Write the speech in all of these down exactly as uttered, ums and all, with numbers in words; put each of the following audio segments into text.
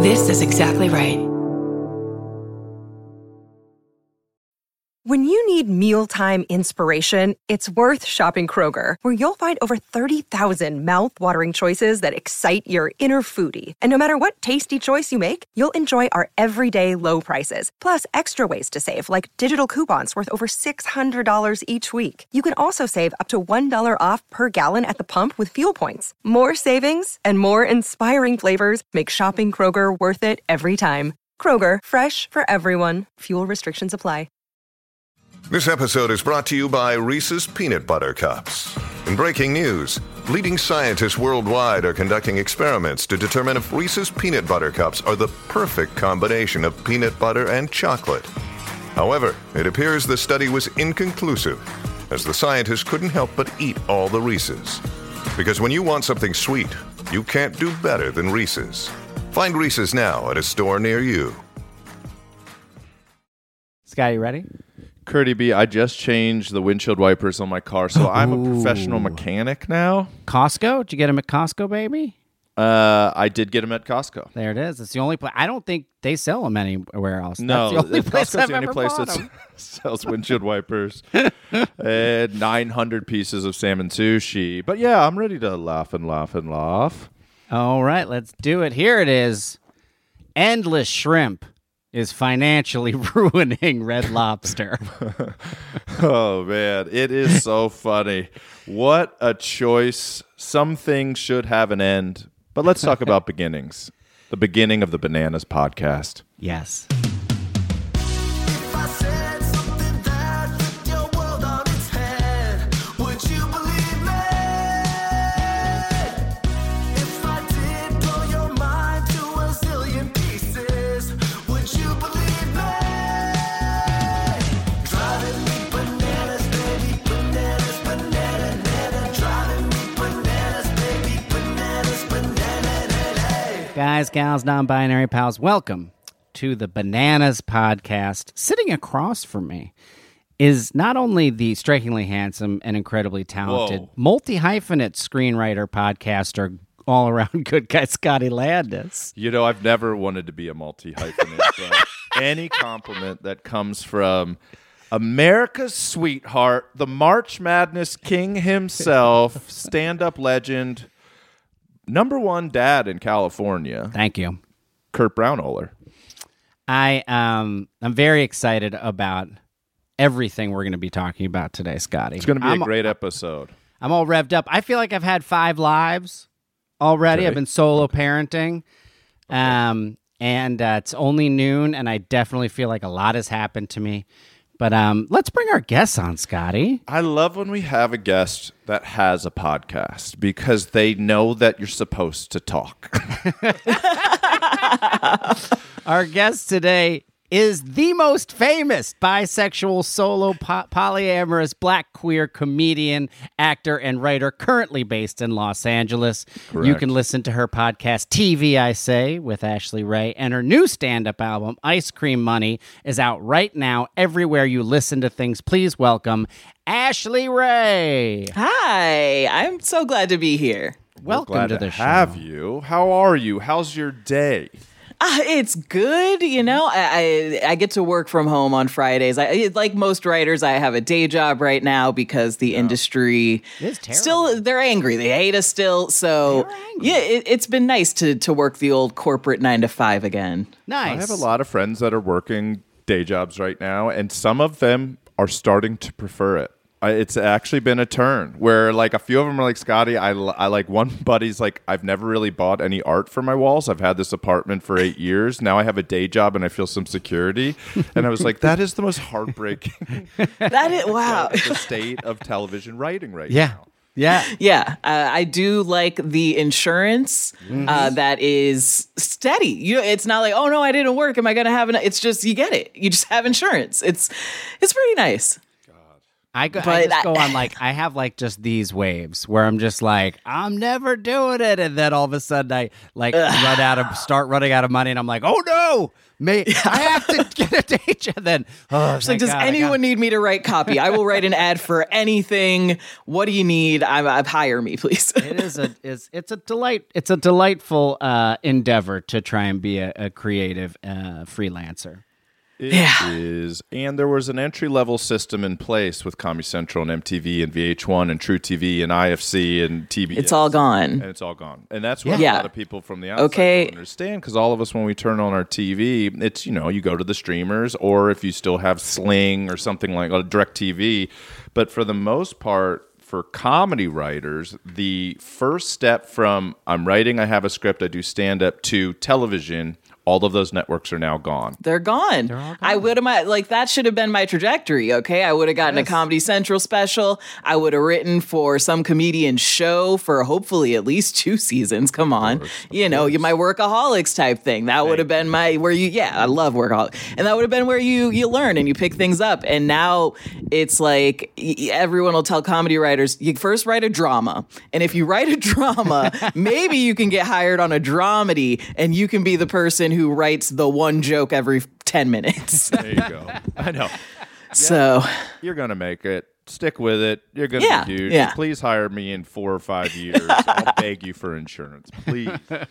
This is exactly right. When you need mealtime inspiration, it's worth shopping Kroger, where you'll find over thirty thousand mouth-watering choices that excite your inner foodie. And no matter what tasty choice you make, you'll enjoy our everyday low prices, plus extra ways to save, like digital coupons worth over six hundred dollars each week. You can also save up to one dollar off per gallon at the pump with fuel points. More savings and more inspiring flavors make shopping Kroger worth it every time. Kroger, fresh for everyone. Fuel restrictions apply. This episode is brought to you by Reese's Peanut Butter Cups. In breaking news, leading scientists worldwide are conducting experiments to determine if Reese's Peanut Butter Cups are the perfect combination of peanut butter and chocolate. However, it appears the study was inconclusive, as the scientists couldn't help but eat all the Reese's. Because when you want something sweet, you can't do better than Reese's. Find Reese's now at a store near you. Scott, you ready? Curdy B, I just changed the windshield wipers on my car, so I'm a professional mechanic now. Costco? Did you get them at Costco, baby? Uh, I did get them at Costco. There it is. It's the only place. I don't think they sell them anywhere else. No, That's the only place Costco's I've the only ever place bought that them. sells windshield wipers. And nine hundred pieces of salmon sushi. But yeah, I'm ready to laugh and laugh and laugh. All right, let's do it. Here it is. Endless shrimp is financially ruining Red Lobster. Oh, man. It is so funny. What a choice. Some things should have an end. But let's talk about beginnings. The beginning of the Bananas podcast. Yes. Guys, gals, non-binary pals, welcome to the Bananas podcast. Sitting across from me is not only the strikingly handsome and incredibly talented Whoa. multi-hyphenate screenwriter, podcaster, all-around good guy, Scotty Landis. You know, I've never wanted to be a multi-hyphenate, but any compliment that comes from America's sweetheart, the March Madness king himself, stand-up legend, number one dad in California. Thank you. Kurt Braunohler. I, um, I'm very excited about everything we're going to be talking about today, Scotty. It's going to be I'm, a great episode. I'm all revved up. I feel like I've had five lives already. Okay. I've been solo parenting. Okay. Um, and uh, it's only noon, and I definitely feel like a lot has happened to me. But um, let's bring our guests on, Scotty. I love when we have a guest that has a podcast because they know that you're supposed to talk. Our guest today is the most famous bisexual, solo, po- polyamorous, black queer comedian, actor, and writer currently based in Los Angeles. Correct. You can listen to her podcast, T V, I Say, with Ashley Ray, and her new stand-up album, Ice Cream Money, is out right now everywhere you listen to things. Please welcome Ashley Ray. Hi, I'm so glad to be here. Welcome Glad to the to show. have you. How are you? How's your day? Uh, it's good, you know. I, I I get to work from home on Fridays. I like most writers. I have a day job right now because the industry It's terrible. still they're angry. They hate us still. So yeah, it, it's been nice to to work the old corporate nine to five again. Nice. I have a lot of friends that are working day jobs right now, and some of them are starting to prefer it. I, it's actually been a turn where, like, a few of them are like, Scotty, I, I like one buddy's like, I've never really bought any art for my walls. I've had this apartment for eight years. Now I have a day job and I feel some security. And I was like, that is the most heartbreaking That is wow. the state of television writing right Yeah. now. Yeah. Yeah, uh, I do like the insurance uh, that is steady. You know, it's not like, oh no, I didn't work. Am I going to have an? It's just you get it. You just have insurance. It's it's pretty nice. I go, I But just go I- on like I have like just these waves where I'm just like I'm never doing it, and then all of a sudden I like run out of start running out of money, and I'm like, oh no, may I have to get a day job. Then oh, It's like, thank does God, I anyone got- need me to write copy? I will write an ad for anything. What do you need? I'm, I'm hire me, please. It is a it's it's a delight. It's a delightful uh, endeavor to try and be a, a creative uh, freelancer. It Yeah. is. And there was an entry-level system in place with Comedy Central and M T V and V H one and True T V and I F C and T B S. It's all gone. And it's all gone. And that's what Yeah. a lot of people from the outside Okay. don't understand, because all of us, when we turn on our T V, it's, you know, you go to the streamers, or if you still have Sling or something like uh, DirecTV. But for the most part, for comedy writers, the first step from I'm writing, I have a script, I do stand-up, to television, all of those networks are now gone. They're gone. I would have like that should have been my trajectory. Okay, I would have gotten a Comedy Central special. I would have written for some comedian show for hopefully at least two seasons. Come on, course, of you know, you my Workaholics type thing. That would have been my where you. Yeah, I love Workaholics, and that would have been where you you learn and you pick things up. And now it's like y- everyone will tell comedy writers, you first write a drama, and if you write a drama, maybe you can get hired on a dramedy, and you can be the person who writes the one joke every ten minutes. There you go. I know. So You're going to make it. Stick with it. You're going to Yeah, be huge. yeah. Please hire me in four or five years. I'll beg you for insurance, please.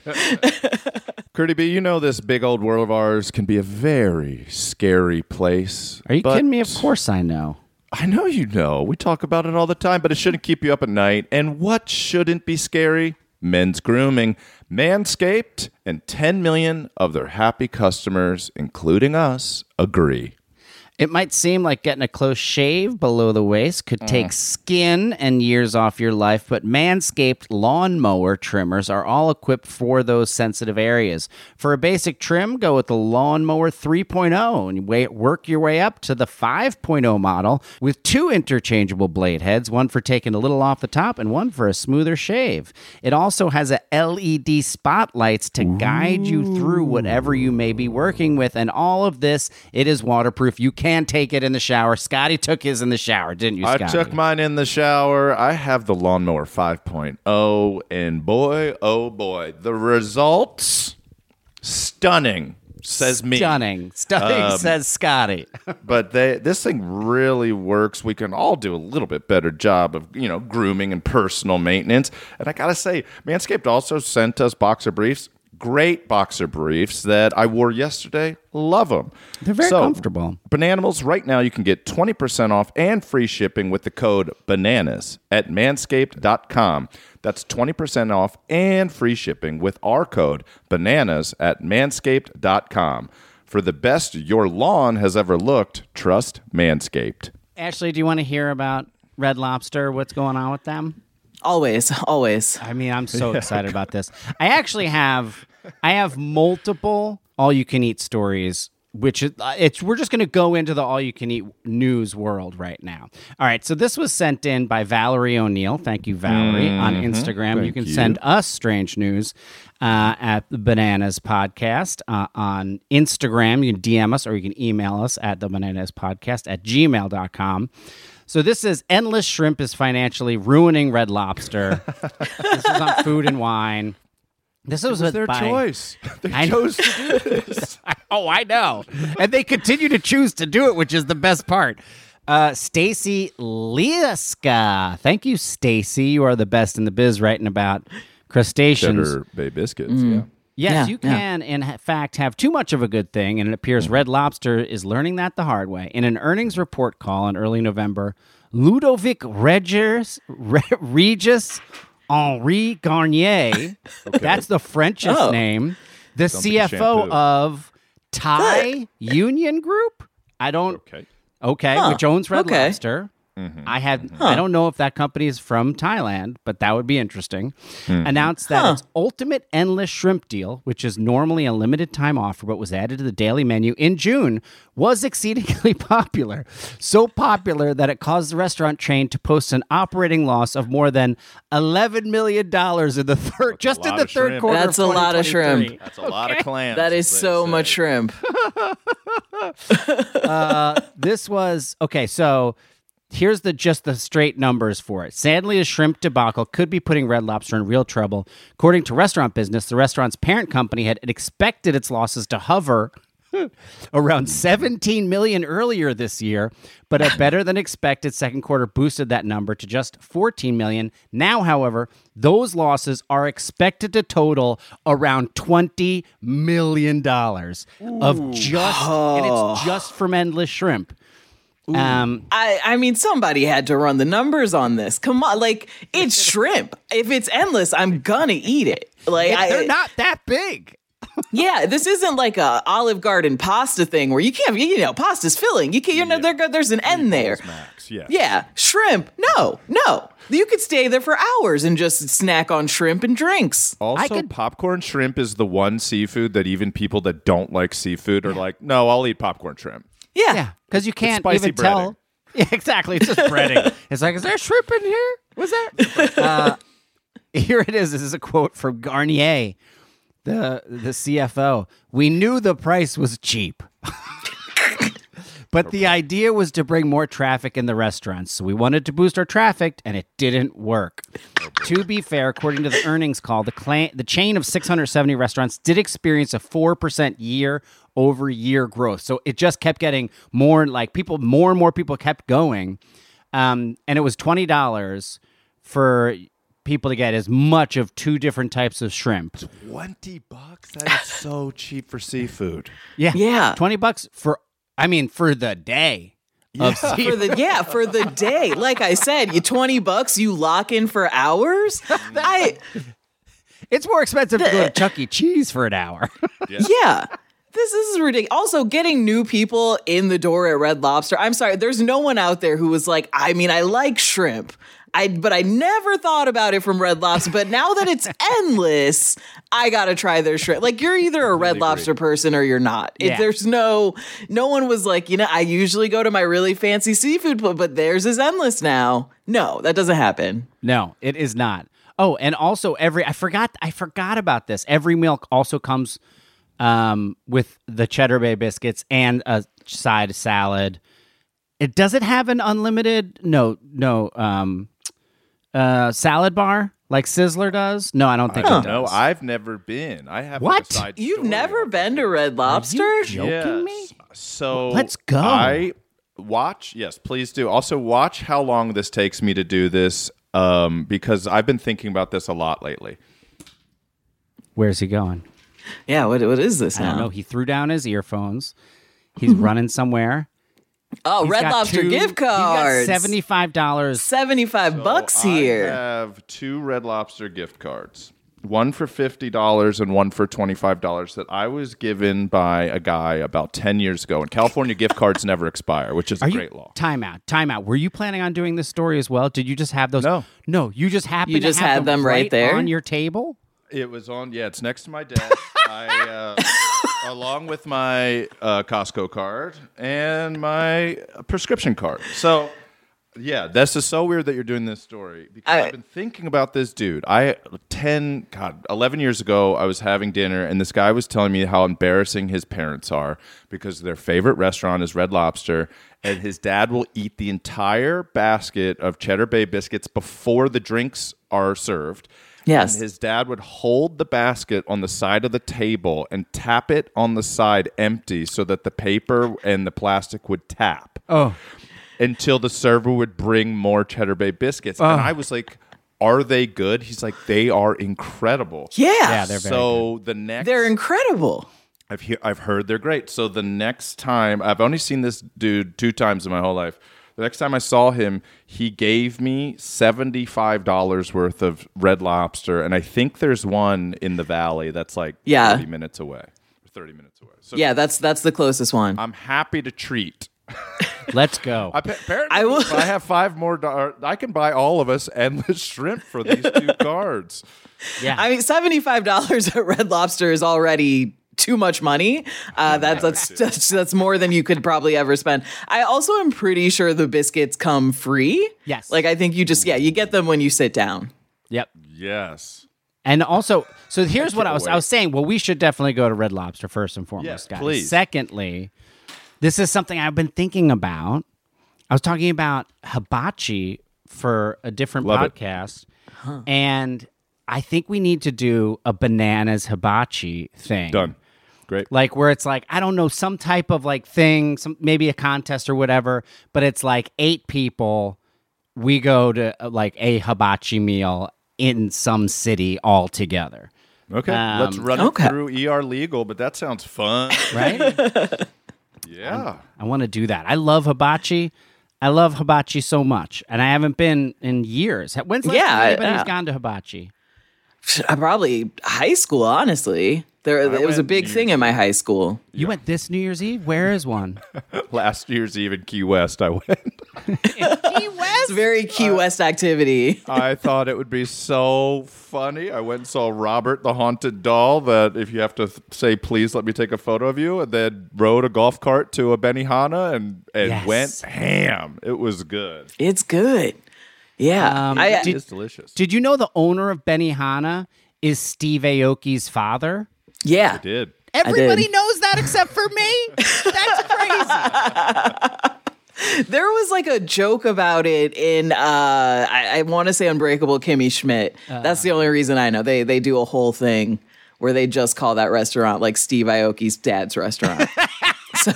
Curdy B, you know this big old world of ours can be a very scary place. Are you but kidding me? Of course I know. I know you know. We talk about it all the time, but it shouldn't keep you up at night. And what shouldn't be scary? Men's grooming. Manscaped and ten million of their happy customers, including us, agree. It might seem like getting a close shave below the waist could take skin and years off your life, but Manscaped lawnmower trimmers are all equipped for those sensitive areas. For a basic trim, go with the Lawnmower three point oh and wa- work your way up to the five point oh model with two interchangeable blade heads, one for taking a little off the top and one for a smoother shave. It also has a L E D spotlights to guide you through whatever you may be working with, and all of this, it is waterproof. You can take it in the shower. Scotty took his in the shower, didn't you, I Scotty? took mine in the shower. I have the Lawnmower five point oh, and boy, oh boy, the results, stunning, says me. Stunning. Stunning, Um, says Scotty. But they, this thing really works. We can all do a little bit better job of, you know, grooming and personal maintenance. And I gotta say, Manscaped also sent us boxer briefs. Great boxer briefs that I wore yesterday. Love them. They're very So, comfortable. Bananimals, right now you can get twenty percent off and free shipping with the code BANANAS at manscaped dot com. That's twenty percent off and free shipping with our code BANANAS at manscaped dot com. For the best your lawn has ever looked, trust Manscaped. Ashley, do you want to hear about Red Lobster? What's going on with them? always, always. I mean, I'm so excited about this. I actually have, I have multiple all-you-can-eat stories, which is, uh, it's. We're just going to go into the all-you-can-eat news world right now. All right, so this was sent in by Valerie O'Neill. Thank you, Valerie, on Instagram. You can you. send us strange news uh, at the Bananas Podcast uh, on Instagram. You can D M us or you can email us at the Bananas Podcast at gmail dot com. So this is Endless Shrimp is financially ruining Red Lobster. This is on Food and Wine. This was, It was their by, choice. They I know. chose to do this. Oh, I know. And they continue to choose to do it, which is the best part. Uh, Stacy Lieska. Thank you, Stacy. You are the best in the biz writing about crustaceans. Cheddar Bay biscuits, yeah. Yes, Yeah, you yeah. can, in ha- fact, have too much of a good thing, and it appears Red Lobster is learning that the hard way. In an earnings report call in early November, Ludovic Regis, Re- Regis Henri Garnier, that's the French's Oh. name, the Sounds C like F a O shampoo. of Thai Union Group. I don't. Okay. Okay, Huh. which owns Red Okay. Lobster. I had I don't know if that company is from Thailand, but that would be interesting. Announced that Huh. its Ultimate Endless Shrimp deal, which is normally a limited time offer but was added to the daily menu in June, was exceedingly popular. So popular that it caused the restaurant chain to post an operating loss of more than eleven million dollars in the third just in lot the of third shrimp. quarter. That's of a lot of twenty twenty-three. shrimp. That's a lot of clams. That is as they so say. much shrimp. This was okay. So here's the just the straight numbers for it. Sadly, a shrimp debacle could be putting Red Lobster in real trouble. According to Restaurant Business, the restaurant's parent company had expected its losses to hover around seventeen million dollars earlier this year, but a better than expected second quarter boosted that number to just fourteen million dollars. Now, however, those losses are expected to total around twenty million dollars of just, and it's just from Endless Shrimp. Um, I, I mean, somebody had to run the numbers on this. Come on, like, it's shrimp. If it's endless, I'm gonna eat it. Like, they're I, not that big. yeah, this isn't like a Olive Garden pasta thing where you can't, you know, pasta's filling. You can't, you know, Yeah. there, there's an end there. Max, yes. Yeah, shrimp. No, no. You could stay there for hours and just snack on shrimp and drinks. Also, I could- popcorn shrimp is the one seafood that even people that don't like seafood are like, no, I'll eat popcorn shrimp. Yeah. Yeah, because you can't spicy even tell. Yeah, exactly. It's just breading. It's like, is there shrimp in here? Was there? Uh, here it is. This is a quote from Garnier, the the C F O. We knew the price was cheap. But the idea was to bring more traffic in the restaurants. So we wanted to boost our traffic, and it didn't work. To be fair, according to the earnings call, the, cla- the chain of six hundred seventy restaurants did experience a four percent year-over-year growth. So it just kept getting more, like people, more and more people kept going. Um, and it was twenty dollars for people to get as much of two different types of shrimp. twenty bucks? That is so cheap for seafood. Yeah. Yeah. twenty bucks for, I mean, for the day. Of For seafood. the yeah, for the day. Like I said, you twenty bucks, you lock in for hours. I It's more expensive to go to Chuck E. Cheese for an hour. yeah. This, this is ridiculous. Also, getting new people in the door at Red Lobster. I'm sorry, there's no one out there who was like, I mean, I like shrimp. I but I never thought about it from Red Lobster. But now that it's endless, I gotta try their shrimp. Like, you're either a Red Lobster person or you're not. If Yeah. there's no no one was like, you know, I usually go to my really fancy seafood, but but theirs is endless now. No, that doesn't happen. No, it is not. Oh, and also every I forgot I forgot about this. Every meal also comes um, with the Cheddar Bay biscuits and a side salad. It does it have an unlimited no no um, uh, salad bar like Sizzler does? No, I don't think it does. No, I've never been. I have What? Like a side You've story never on been to Red Lobster? Are you joking Yes. me? So Let's go. I watch. Yes, please do. Also, watch how long this takes me to do this, um, because I've been thinking about this a lot lately. Where's he going? Yeah, what what is this I now? don't know. He threw down his earphones. He's running somewhere. Oh, He's Red got Lobster two- gift cards. He's got seventy-five dollars. seventy-five bucks here. I have two Red Lobster gift cards. One for fifty dollars and one for twenty-five dollars that I was given by a guy about ten years ago. And California gift cards never expire, which is a Are great you, law. Time out. Time out. Were you planning on doing this story as well? Did you just have those? No. No, you just happened You to just have had them right there? on your table? It was on, yeah, it's next to my desk. I, uh, along with my uh, Costco card and my prescription card. So, yeah, this is so weird that you're doing this story because I- I've been thinking about this dude. I ten, God, eleven years ago, I was having dinner and this guy was telling me how embarrassing his parents are because their favorite restaurant is Red Lobster, and his dad will eat the entire basket of Cheddar Bay biscuits before the drinks are served. Yes. And his dad would hold the basket on the side of the table and tap it on the side empty so that the paper and the plastic would tap. Oh. Until the server would bring more Cheddar Bay biscuits. And I was like, are they good? He's like, they are incredible. Yeah. Yeah, they're very So the next They're incredible. I've he- I've heard they're great. So the next time, I've only seen this dude two times in my whole life. The next time I saw him, he gave me seventy-five dollars worth of Red Lobster, and I think there's one in the valley that's like Yeah. thirty minutes away. thirty minutes away. So Yeah, that's that's the closest one. I'm happy to treat. Let's go. I, pa- apparently, I will- if I have five more dollars, I can buy all of us endless shrimp for these two cards. yeah. I mean, seventy-five dollars at Red Lobster is already too much money. Uh, that's, that's that's that's more than you could probably ever spend. I also am pretty sure the biscuits come free. Yes. Like I think you just yeah you get them when you sit down. yep. Yes. And also, so here's what I was wait. I was saying. Well, we should definitely go to Red Lobster first and foremost, Yes, guys. please. Secondly, this is something I've been thinking about. I was talking about hibachi for a different Love it. podcast, and I think we need to do a bananas hibachi thing. Done. Great. Like where it's like, I don't know, some type of like thing, some maybe a contest or whatever, but it's like eight people. We go to uh, like a hibachi meal in some city all together. Okay. Um, Let's run okay. it through E R Legal, but that sounds fun. Right? Yeah. I want to do that. I love hibachi. I love hibachi so much, and I haven't been in years. When's the last Yeah, time anybody's uh, gone to hibachi? Uh, Probably high school, honestly. There, it was a went big New thing Year's in my high school. You went this New Year's Eve? Where is one? Last Year's Eve in Key West, I went. Key West? It's very Key West activity. I thought it would be so funny. I went and saw Robert the Haunted Doll, that if you have to th- say, please let me take a photo of you, and then rode a golf cart to a Benihana and, and Yes. went ham. It was good. It's good. Yeah. Um, I, did- It's delicious. Did you know the owner of Benihana is Steve Aoki's father? yeah. Did. Everybody did. knows that except for me. That's crazy. There was like a joke about it in, uh, I, I want to say Unbreakable Kimmy Schmidt. That's the only reason I know. They they do a whole thing where they just call that restaurant like Steve Aoki's dad's restaurant. So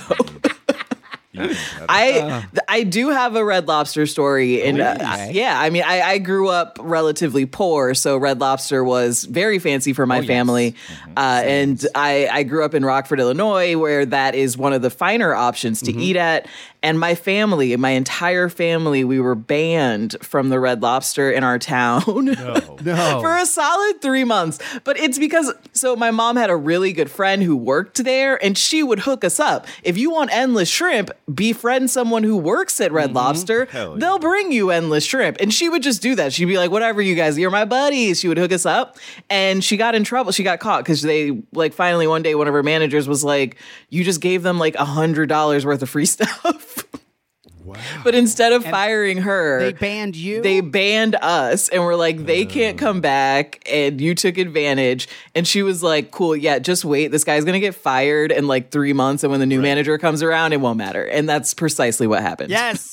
I th- I do have a Red Lobster story. And uh, Okay. yeah, I mean, I, I grew up relatively poor, so Red Lobster was very fancy for my family. Uh, and I, I grew up in Rockford, Illinois, where that is one of the finer options to eat at. And my family, my entire family, we were banned from the Red Lobster in our town. No. For a solid three months. But it's because, so my mom had a really good friend who worked there, and she would hook us up. If you want endless shrimp, befriend someone who works at Red Lobster. Hell yeah. They'll bring you endless shrimp. And she would just do that. She'd be like, whatever, you guys, you're my buddies. She would hook us up. And she got in trouble. She got caught because they, like, finally one day, one of her managers was like, you just gave them like a hundred dollars worth of free stuff. Wow. But instead of firing her, They banned you? They banned us and were like, they can't come back, and you took advantage. And she was like, cool, yeah, just wait. This guy's going to get fired in like three months. And when the new manager comes around, it won't matter. And that's precisely what happened. Yes.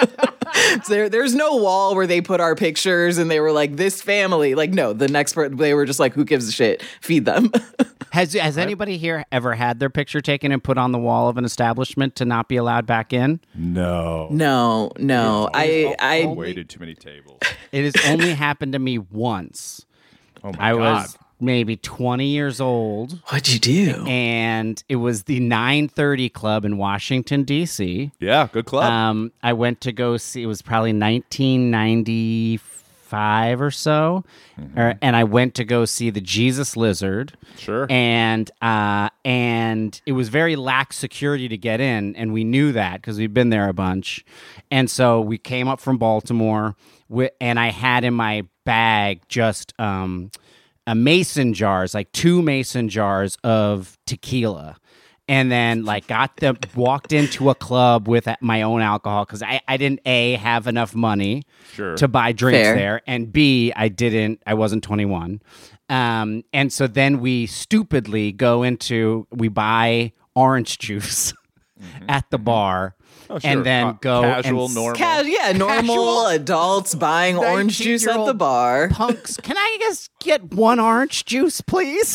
So there, there's no wall where they put our pictures and they were like, this family. Like, no, the next part, they were just like, who gives a shit? Feed them. Has has anybody here ever had their picture taken and put on the wall of an establishment to not be allowed back in? No. No, no. I, I I, waited too many tables. It has only happened to me once. Oh my I God. was maybe twenty years old, what'd you do? and it was the nine thirty Club in Washington, D C Yeah, good club. Um, I went to go see, it was probably nineteen ninety-five or so, or, and I went to go see the Jesus Lizard. Sure. And uh, and it was very lax security to get in, and we knew that because we'd been there a bunch. And so we came up from Baltimore, wi- and I had in my bag just um, a mason jars, like two mason jars of tequila. And then, like, got them, walked into a club with my own alcohol because I, I didn't, A, have enough money Sure. to buy drinks Fair. there, and B, I didn't, I wasn't twenty-one. Um, and so then we stupidly go into, we buy orange juice at the bar, Oh, sure. and then Ca- go casual, and normal. Ca- yeah, normal Casual adults buying orange juice at the nineteen-year-old bar. punks, can I just get one orange juice, please?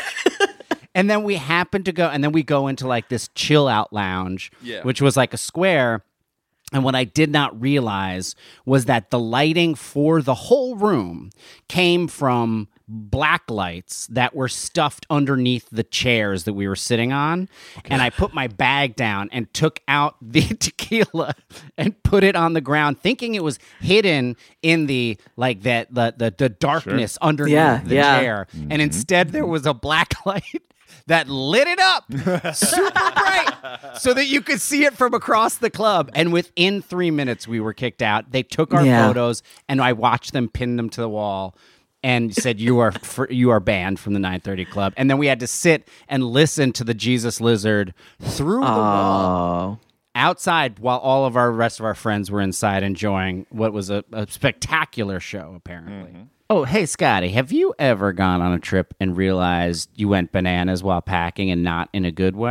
And then we happen to go, and then we go into like this chill out lounge, Yeah. which was like a square. And what I did not realize was that the lighting for the whole room came from black lights that were stuffed underneath the chairs that we were sitting on. And I put my bag down and took out the tequila and put it on the ground, thinking it was hidden in the like that the the, the darkness underneath Yeah, the yeah. chair. And instead there was a black light that lit it up super bright so that you could see it from across the club. And within three minutes, we were kicked out. They took our Yeah. photos, and I watched them pin them to the wall and said, you are fr- you are banned from the nine thirty Club. And then we had to sit and listen to the Jesus Lizard through the wall Oh. outside while all of our rest of our friends were inside enjoying what was a, a spectacular show, apparently. Oh, hey, Scotty, have you ever gone on a trip and realized you went bananas while packing and not in a good way?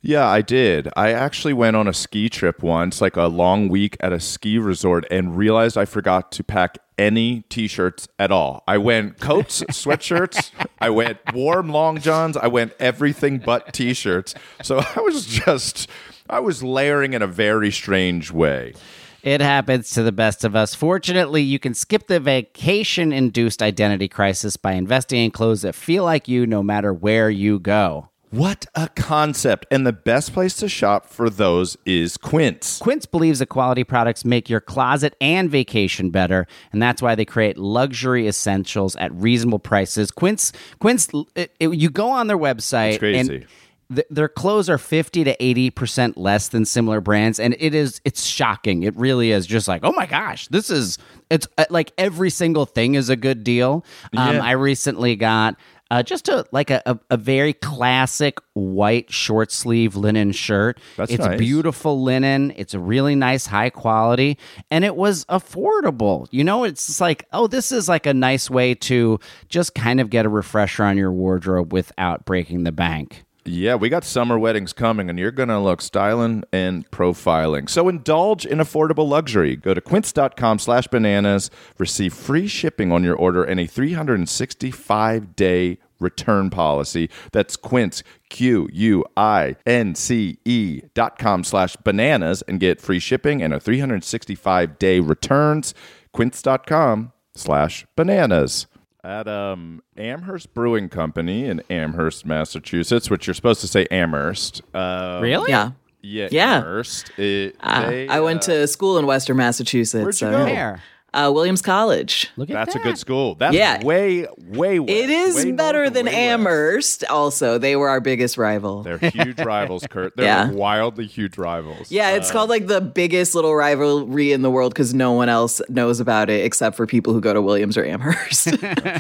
Yeah, I did. I actually went on a ski trip once, like a long week at a ski resort, and realized I forgot to pack any t-shirts at all. I went coats, sweatshirts, I went warm long johns, I went everything but t-shirts. So I was just, I was layering in a very strange way. It happens to the best of us. Fortunately, you can skip the vacation-induced identity crisis by investing in clothes that feel like you no matter where you go. What a concept. And the best place to shop for those is Quince. Quince believes that quality products make your closet and vacation better, and that's why they create luxury essentials at reasonable prices. Quince, Quince, it, it, you go on their website, It's crazy. and th- their clothes are fifty to eighty percent less than similar brands, and it is it's shocking. It really is just like, oh my gosh, this is it's uh, like every single thing is a good deal. Um, Yeah. I recently got. Uh, just a like a, a, a very classic white short sleeve linen shirt. That's it's nice. beautiful linen. It's a really nice high quality, and it was affordable. You know, it's just like, oh, this is like a nice way to just kind of get a refresher on your wardrobe without breaking the bank. Yeah, we got summer weddings coming, and you're going to look styling and profiling. So indulge in affordable luxury. Go to quince.com slash bananas, receive free shipping on your order, and a three hundred sixty-five day return policy. That's Quince, Q U I N C E dot com slash bananas, and get free shipping and a three hundred sixty-five day returns. Quince.com slash bananas. At um, Amherst Brewing Company in Amherst, Massachusetts, which you're supposed to say Amherst. Um, Really? Yeah. Yeah, Yeah. Amherst. It, Uh, they, I went uh, to school in Western Massachusetts. Where'd you so- go? There. Uh, Williams College. Look at That's that. a good school. That's Yeah. way, way west. It is way north better and than way west. Amherst. Also, they were our biggest rival. They're huge rivals, Kurt. They're Yeah. wildly huge rivals. Yeah, it's called like the biggest little rivalry in the world because no one else knows about it except for people who go to Williams or Amherst.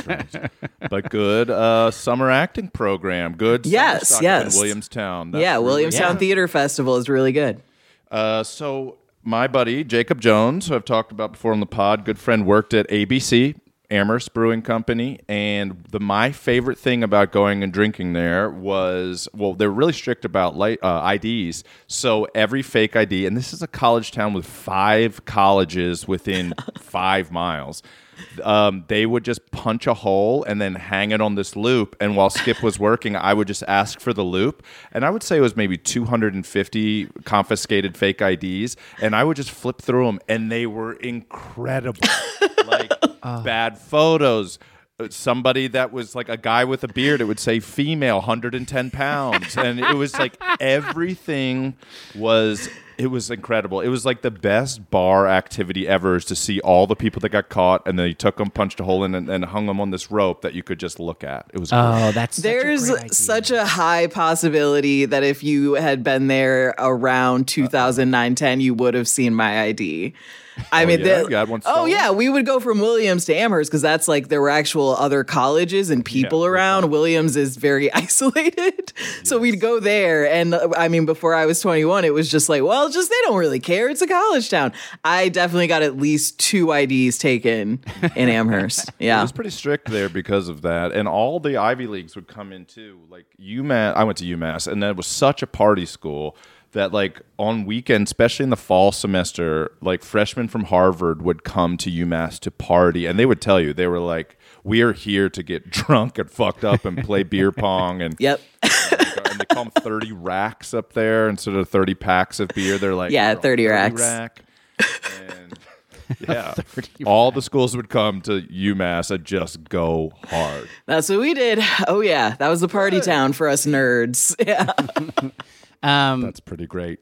But good uh, summer acting program. Good summer Yes, stock yes. in Williamstown. That's yeah, really Williamstown Yeah. Theater Festival is really good. Uh, so my buddy Jacob Jones, who I've talked about before on the pod, good friend, worked at A B C, Amherst Brewing Company, and the my favorite thing about going and drinking there was, well, they're really strict about light, uh, I Ds. So every fake I D, and this is a college town with five colleges within five miles. Um, they would just punch a hole and then hang it on this loop. And while Skip was working, I would just ask for the loop. And I would say it was maybe two hundred fifty confiscated fake I Ds. And I would just flip through them, and they were incredible. Like bad photos. Somebody that was like a guy with a beard, it would say female, one hundred ten pounds. And it was like everything was... It was incredible. It was like the best bar activity ever, is to see all the people that got caught, and then he took them, punched a hole in, and, and hung them on this rope that you could just look at. It was Oh, that's such a There's great idea. such a high possibility that if you had been there around two thousand nine ten, you would have seen my I D. I mean, yeah? the- You had one oh stolen? yeah, we would go from Williams to Amherst because that's like there were actual other colleges and people Yeah, around. Williams is very isolated, so we'd go there. And uh, I mean, before I was twenty-one, it was just like, well, just they don't really care. It's a college town. I definitely got at least two I Ds taken in Amherst. It Yeah. was pretty strict there because of that. And all the Ivy Leagues would come in too. Like UMass, I went to UMass, and that was such a party school that like on weekends, especially in the fall semester, like freshmen from Harvard would come to UMass to party. And they would tell you, they were like, we are here to get drunk and fucked up and play beer pong. And, Yep. and they call them thirty racks up there instead of thirty packs of beer. They're like, Yeah, we're on thirty racks. Rack. And yeah, all the schools would come to UMass and just go hard. That's what we did. Oh yeah, that was the party town for us nerds. Yeah. Um, That's pretty great.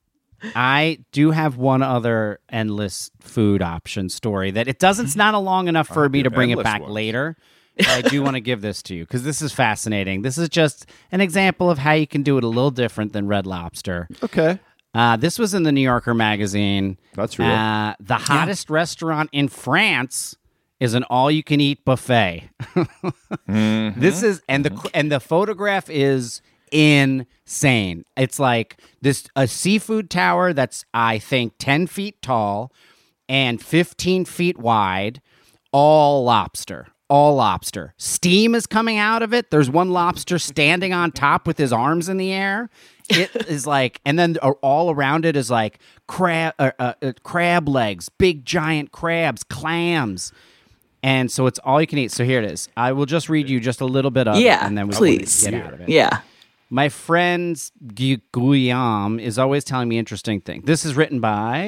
I do have one other endless food option story that it doesn't. It's not a long enough for me to bring it endless back ones. later. But I do want to give this to you because this is fascinating. This is just an example of how you can do it a little different than Red Lobster. Okay. Uh, this was in the New Yorker magazine. That's real. Uh, the hottest restaurant in France is an all-you-can-eat buffet. Mm-hmm. This is and the and the photograph is insane. It's like this a seafood tower that's I think ten feet tall and fifteen feet wide, all lobster, all lobster. Steam is coming out of it. There's one lobster standing on top with his arms in the air. It is like, and then all around it is like crab, uh, uh, uh, crab legs, big giant crabs, clams. And so it's all you can eat. So here it is. I will just read you just a little bit of yeah, it, and then we please. can get out of it. Yeah. My friend Gu- Guillaume is always telling me interesting things. This is written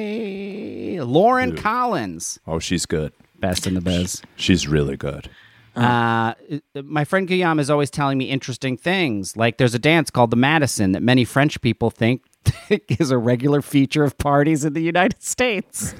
by Lauren Ooh. Collins. Oh, she's good. Best in the biz. She's really good. Uh, my friend Guillaume is always telling me interesting things. Like there's a dance called the Madison that many French people think is a regular feature of parties in the United States.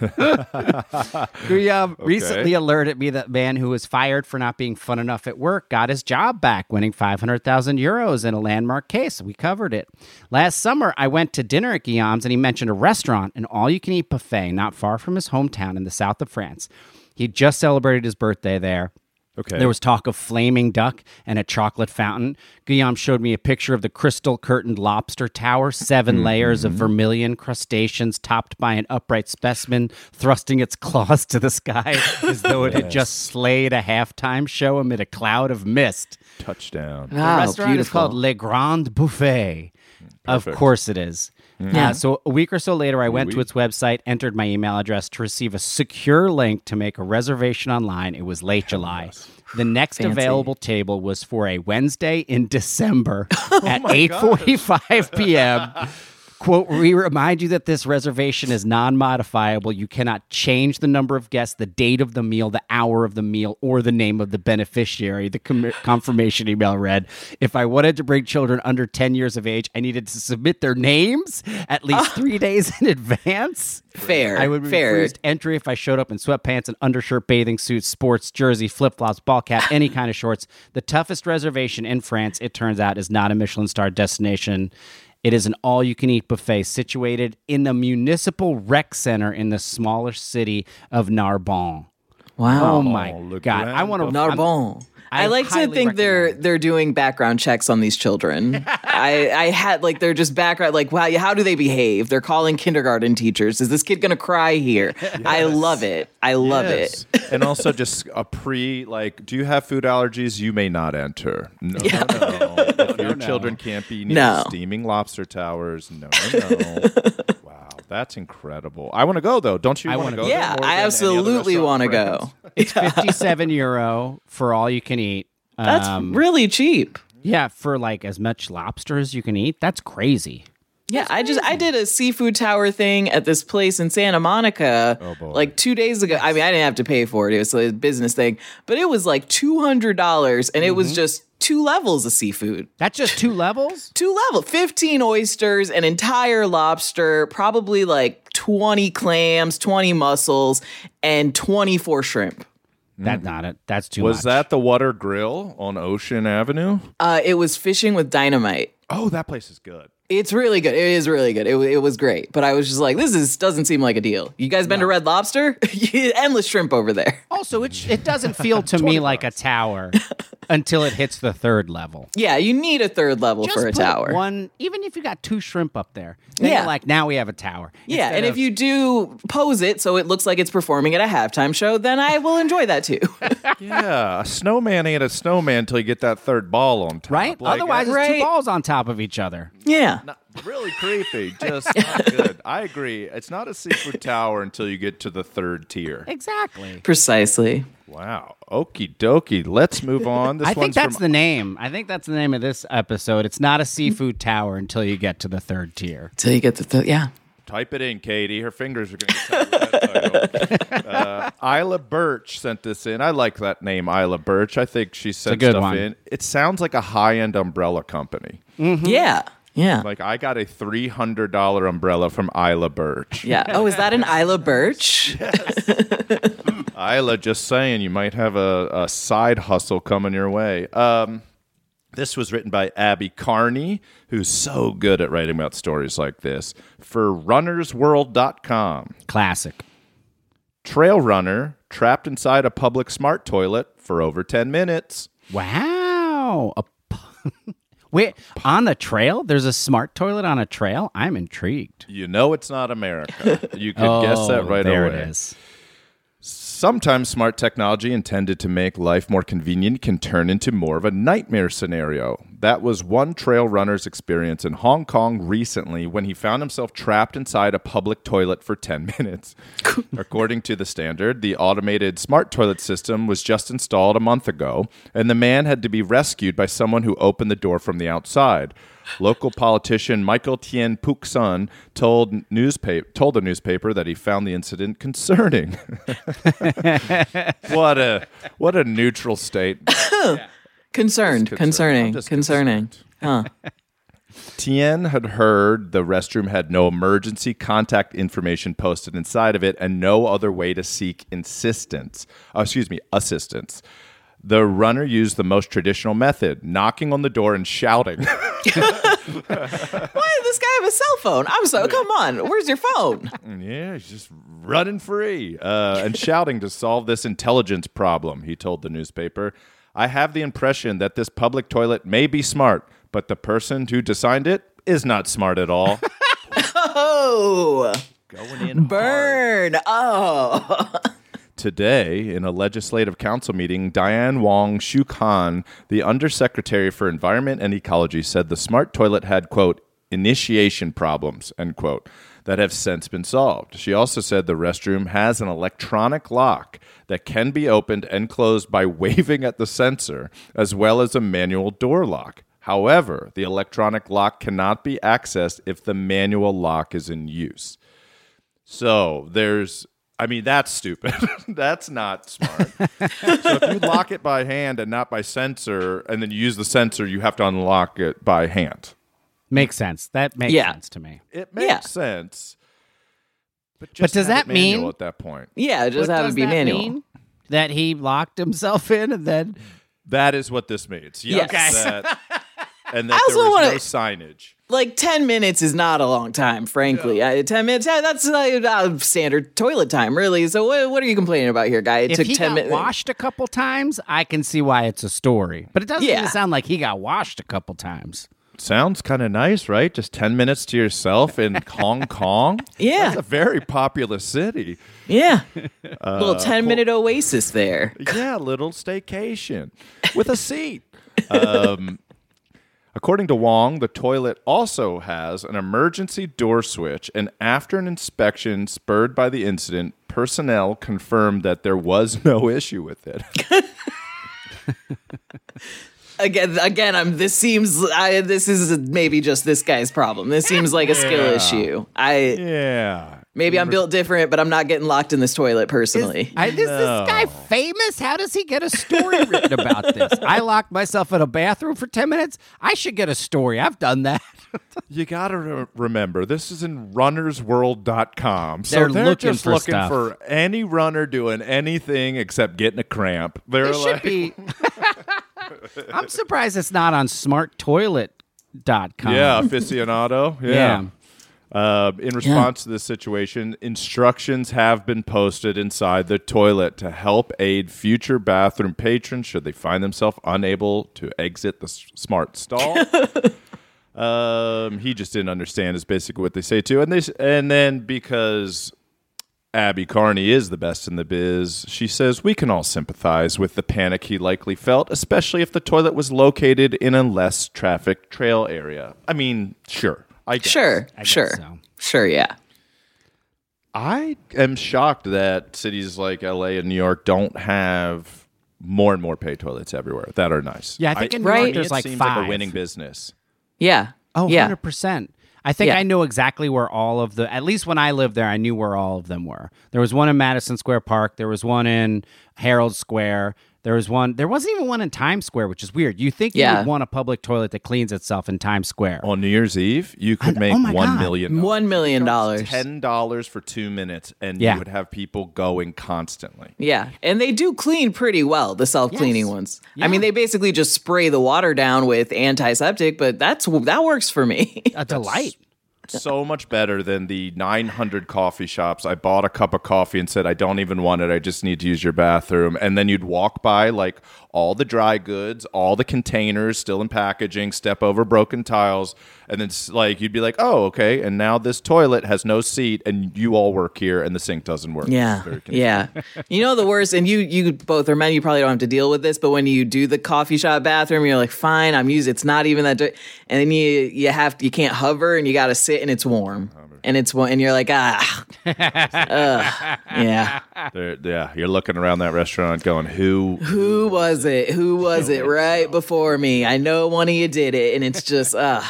Guillaume okay. recently alerted me that man who was fired for not being fun enough at work got his job back, winning five hundred thousand euros in a landmark case. We covered it. Last summer, I went to dinner at Guillaume's and he mentioned a restaurant, an all-you-can-eat buffet not far from his hometown in the south of France. He just celebrated his birthday there. Okay. There was talk of flaming duck and a chocolate fountain. Guillaume showed me a picture of the crystal curtained lobster tower, seven mm-hmm. layers of vermilion crustaceans topped by an upright specimen thrusting its claws to the sky as though it yes. had just slayed a halftime show amid a cloud of mist. Touchdown. The wow, restaurant beautiful. is called Le Grand Buffet. Perfect. Of course it is. Mm-hmm. Uh, so a week or so later, I went oui. to its website, entered my email address to receive a secure link to make a reservation online. It was late July. Yes. The next Fancy. available table was for a Wednesday in December at eight forty-five p.m. Quote, we remind you that this reservation is non-modifiable. You cannot change the number of guests, the date of the meal, the hour of the meal, or the name of the beneficiary. The com- confirmation email read, if I wanted to bring children under ten years of age, I needed to submit their names at least three days in advance. Fair, I would fair. refuse entry if I showed up in sweatpants, an undershirt, bathing suit, sports jersey, flip-flops, ball cap, any kind of shorts. The toughest reservation in France, it turns out, is not a Michelin-starred destination. It is an all-you-can-eat buffet situated in the municipal rec center in the smaller city of Narbonne. Wow. Oh, my Le God. Grand I want to... Narbonne. I, I like to think they're recommend. they're doing background checks on these children. I, I had like they're just background like wow, how do they behave? They're calling kindergarten teachers. Is this kid gonna cry here? Yes. I love it. I love yes. it. And also just a pre like, do you have food allergies? You may not enter. No, Yeah. no, no. If your no. children can't be near No. steaming lobster towers. No, no, no. Wow, that's incredible. I want to go though. Don't you I want to wanna go? go. there Yeah, more than I any other absolutely restaurant want to in go. France? It's fifty-seven euro for all you can eat. That's Um, really cheap. Yeah, for like as much lobster as you can eat. That's crazy. Yeah, I just I did a seafood tower thing at this place in Santa Monica Oh, boy. like two days ago. I mean, I didn't have to pay for it; it was a business thing, but it was like two hundred dollars, and it was just two levels of seafood. That's just two levels? Two level, fifteen oysters, an entire lobster, probably like twenty clams, twenty mussels, and twenty-four shrimp. That's not it. That's too Was much. that the Water Grill on Ocean Avenue? Uh, it was fishing with dynamite. Oh, that place is good. It's really good. It is really good. It, it was great. But I was just like, this is doesn't seem like a deal. You guys been to Red Lobster? Endless shrimp over there. Also, it, it doesn't feel to me like a tower until it hits the third level. Yeah, you need a third level Just for a put tower. One, even if you got two shrimp up there, then Yeah. you're like, now we have a tower. Yeah, Instead and of- if you do pose it so it looks like it's performing at a halftime show, then I will enjoy that too. Yeah, a snowman ain't a snowman until you get that third ball on top. right? Like, Otherwise, it's Right. two balls on top of each other. yeah. not- really creepy. Just not good. I agree. It's not a seafood tower until you get to the third tier. Exactly. Precisely. Wow. Okie dokie. Let's move on. This I think one's that's from the name. I think that's the name of this episode. It's not a seafood tower until you get to the third tier. Till you get the, th- yeah. Type it in, Katie. Her fingers are going to get tight with that title. Uh, Isla Birch sent this in. I like that name, Isla Birch. I think she sent good stuff one. in. It sounds like a high-end umbrella company. Yeah. Yeah. Like, I got a three hundred dollars umbrella from Isla Birch. Yeah. Oh, is that an Isla Birch? Isla, just saying, you might have a, a side hustle coming your way. Um, this was written by Abby Carney, who's so good at writing about stories like this, for runners world dot com. Classic. Trail runner trapped inside a public smart toilet for over ten minutes. Wow. A p- Wait, on the trail? There's a smart toilet on a trail? I'm intrigued. You know it's not America. You could guess that right there away. it is. Sometimes smart technology intended to make life more convenient can turn into more of a nightmare scenario. That was one trail runner's experience in Hong Kong recently when he found himself trapped inside a public toilet for ten minutes. According to the Standard, the automated smart toilet system was just installed a month ago, and the man had to be rescued by someone who opened the door from the outside. Local politician Michael Tien Phuc Son told newspaper told the newspaper that he found the incident concerning. what a what a neutral state. Concerned, Just concerning, I'm just concerning. Huh. Tien had heard the restroom had no emergency contact information posted inside of it and no other way to seek insistence. Oh, excuse me, assistance. The runner used the most traditional method, knocking on the door and shouting. Why does this guy have a cell phone? I'm so, come on, where's your phone? Yeah, he's just running free uh, and shouting to solve this intelligence problem, he told the newspaper. I have the impression that this public toilet may be smart, but the person who designed it is not smart at all. Oh, Going in burn. hard. Oh. Today, in a legislative council meeting, Diane Wong Shu-kan, the Undersecretary for Environment and Ecology, said the smart toilet had, quote, initiation problems, end quote, that have since been solved. She also said the restroom has an electronic lock that can be opened and closed by waving at the sensor, as well as a manual door lock. However, the electronic lock cannot be accessed if the manual lock is in use. So there's I mean, that's stupid. That's not smart. So if you lock it by hand and not by sensor, and then you use the sensor, you have to unlock it by hand. Makes sense. That makes Yeah. sense to me. It makes Yeah. sense. But, just But does have that it manual mean- at that point? Yeah, just What have does it be that manual. mean? That he locked himself in and then... That is what this means. Yes. Yes. That, and that I also there was wanna- no signage. Like ten minutes is not a long time, frankly. Uh, ten minutes, yeah, that's uh, uh, standard toilet time, really. So what, what are you complaining about here, guy? It If took he ten got minutes. washed a couple times, I can see why it's a story. But it doesn't Yeah. even sound like he got washed a couple times. Sounds kind of nice, right? Just ten minutes to yourself in Hong Kong? Yeah. That's a very populous city. Yeah, Uh, little ten minute oasis there. Yeah, little staycation with a seat. Um, according to Wong, the toilet also has an emergency door switch, and after an inspection spurred by the incident, personnel confirmed that there was no issue with it. Again, again, I'm. This seems. I, this is maybe just this guy's problem. This seems like a skill Yeah. issue. I Yeah. maybe I'm built different, but I'm not getting locked in this toilet personally. I, is this guy famous? How does he get a story written about this? I locked myself in a bathroom for ten minutes. I should get a story. I've done that. You got to re- remember, this is in runners world dot com. So They're they're, looking just for looking stuff. for any runner doing anything except getting a cramp. They're It should like, be. I'm surprised it's not on smart toilet dot com. yeah, aficionado. Yeah. Yeah. Uh, in response to this situation, instructions have been posted inside the toilet to help aid future bathroom patrons should they find themselves unable to exit the s- smart stall. um, he just didn't understand is basically what they say too, and they s- and then because Abby Carney is the best in the biz, she says we can all sympathize with the panic he likely felt, especially if the toilet was located in a less trafficked trail area. I mean, sure. I guess. Sure, I guess sure, so. sure. Yeah. I am shocked that cities like L A and New York don't have more and more pay toilets everywhere that are nice. Yeah, I think in New Right. York To me, there's it like seems five. like a winning business. Yeah. Oh, yeah. one hundred percent. I think Yeah. I know exactly where all of the, at least when I lived there, I knew where all of them were. There was one in Madison Square Park. There was one in Herald Square. There was one, there wasn't even one in Times Square, which is weird. You think you Yeah. would want a public toilet that cleans itself in Times Square. On New Year's Eve, you could I- make oh my one God. million dollars. One million dollars. Ten dollars for two minutes, and Yeah. you would have people going constantly. Yeah, and they do clean pretty well, the self-cleaning Yes. ones. Yeah. I mean, they basically just spray the water down with antiseptic, but that's that works for me. A delight. so much better than the nine hundred coffee shops. I bought a cup of coffee and said, I don't even want it. I just need to use your bathroom. And then you'd walk by like all the dry goods, all the containers still in packaging, step over broken tiles. And then like you'd be like, oh, okay. And now this toilet has no seat and you all work here and the sink doesn't work. Yeah. Yeah. You know the worst, and you you both are men, you probably don't have to deal with this, but when you do the coffee shop bathroom, you're like, fine, I'm using it's not even that dirty. And then you you have to, you can't hover and you gotta sit and it's warm. And it's and you're like, ah. Ugh. Yeah. They're, yeah. You're looking around that restaurant going, who Who was it? Who was it right before me? I know one of you did it, and it's just uh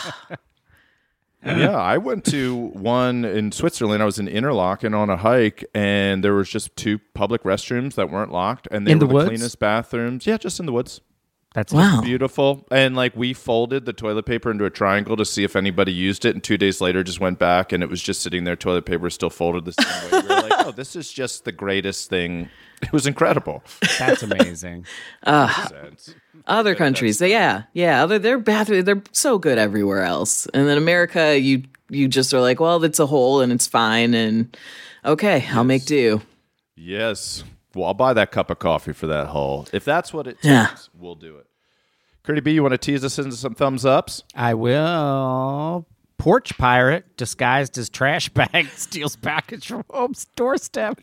Yeah, I went to one in Switzerland. I was in Interlaken on a hike, and there was just two public restrooms that weren't locked, and they In were the the woods? cleanest bathrooms. Yeah, just in the woods. That's Wow. Beautiful. And like we folded the toilet paper into a triangle to see if anybody used it, and two days later just went back, and it was just sitting there. Toilet paper was still folded the same way. We were like, oh, this is just the greatest thing. It was incredible. That's amazing. Sense. other countries. So yeah, yeah. Other their bathroom, they're so good everywhere else. And then America, you you just are like, well, it's a hole and it's fine, and okay, I'll make do. Yes. Well, I'll buy that cup of coffee for that hole. If that's what it takes, Yeah. we'll do it. Curdy B, you want to tease us into some thumbs ups? I will. Porch pirate disguised as trash bag steals package from home's doorstep.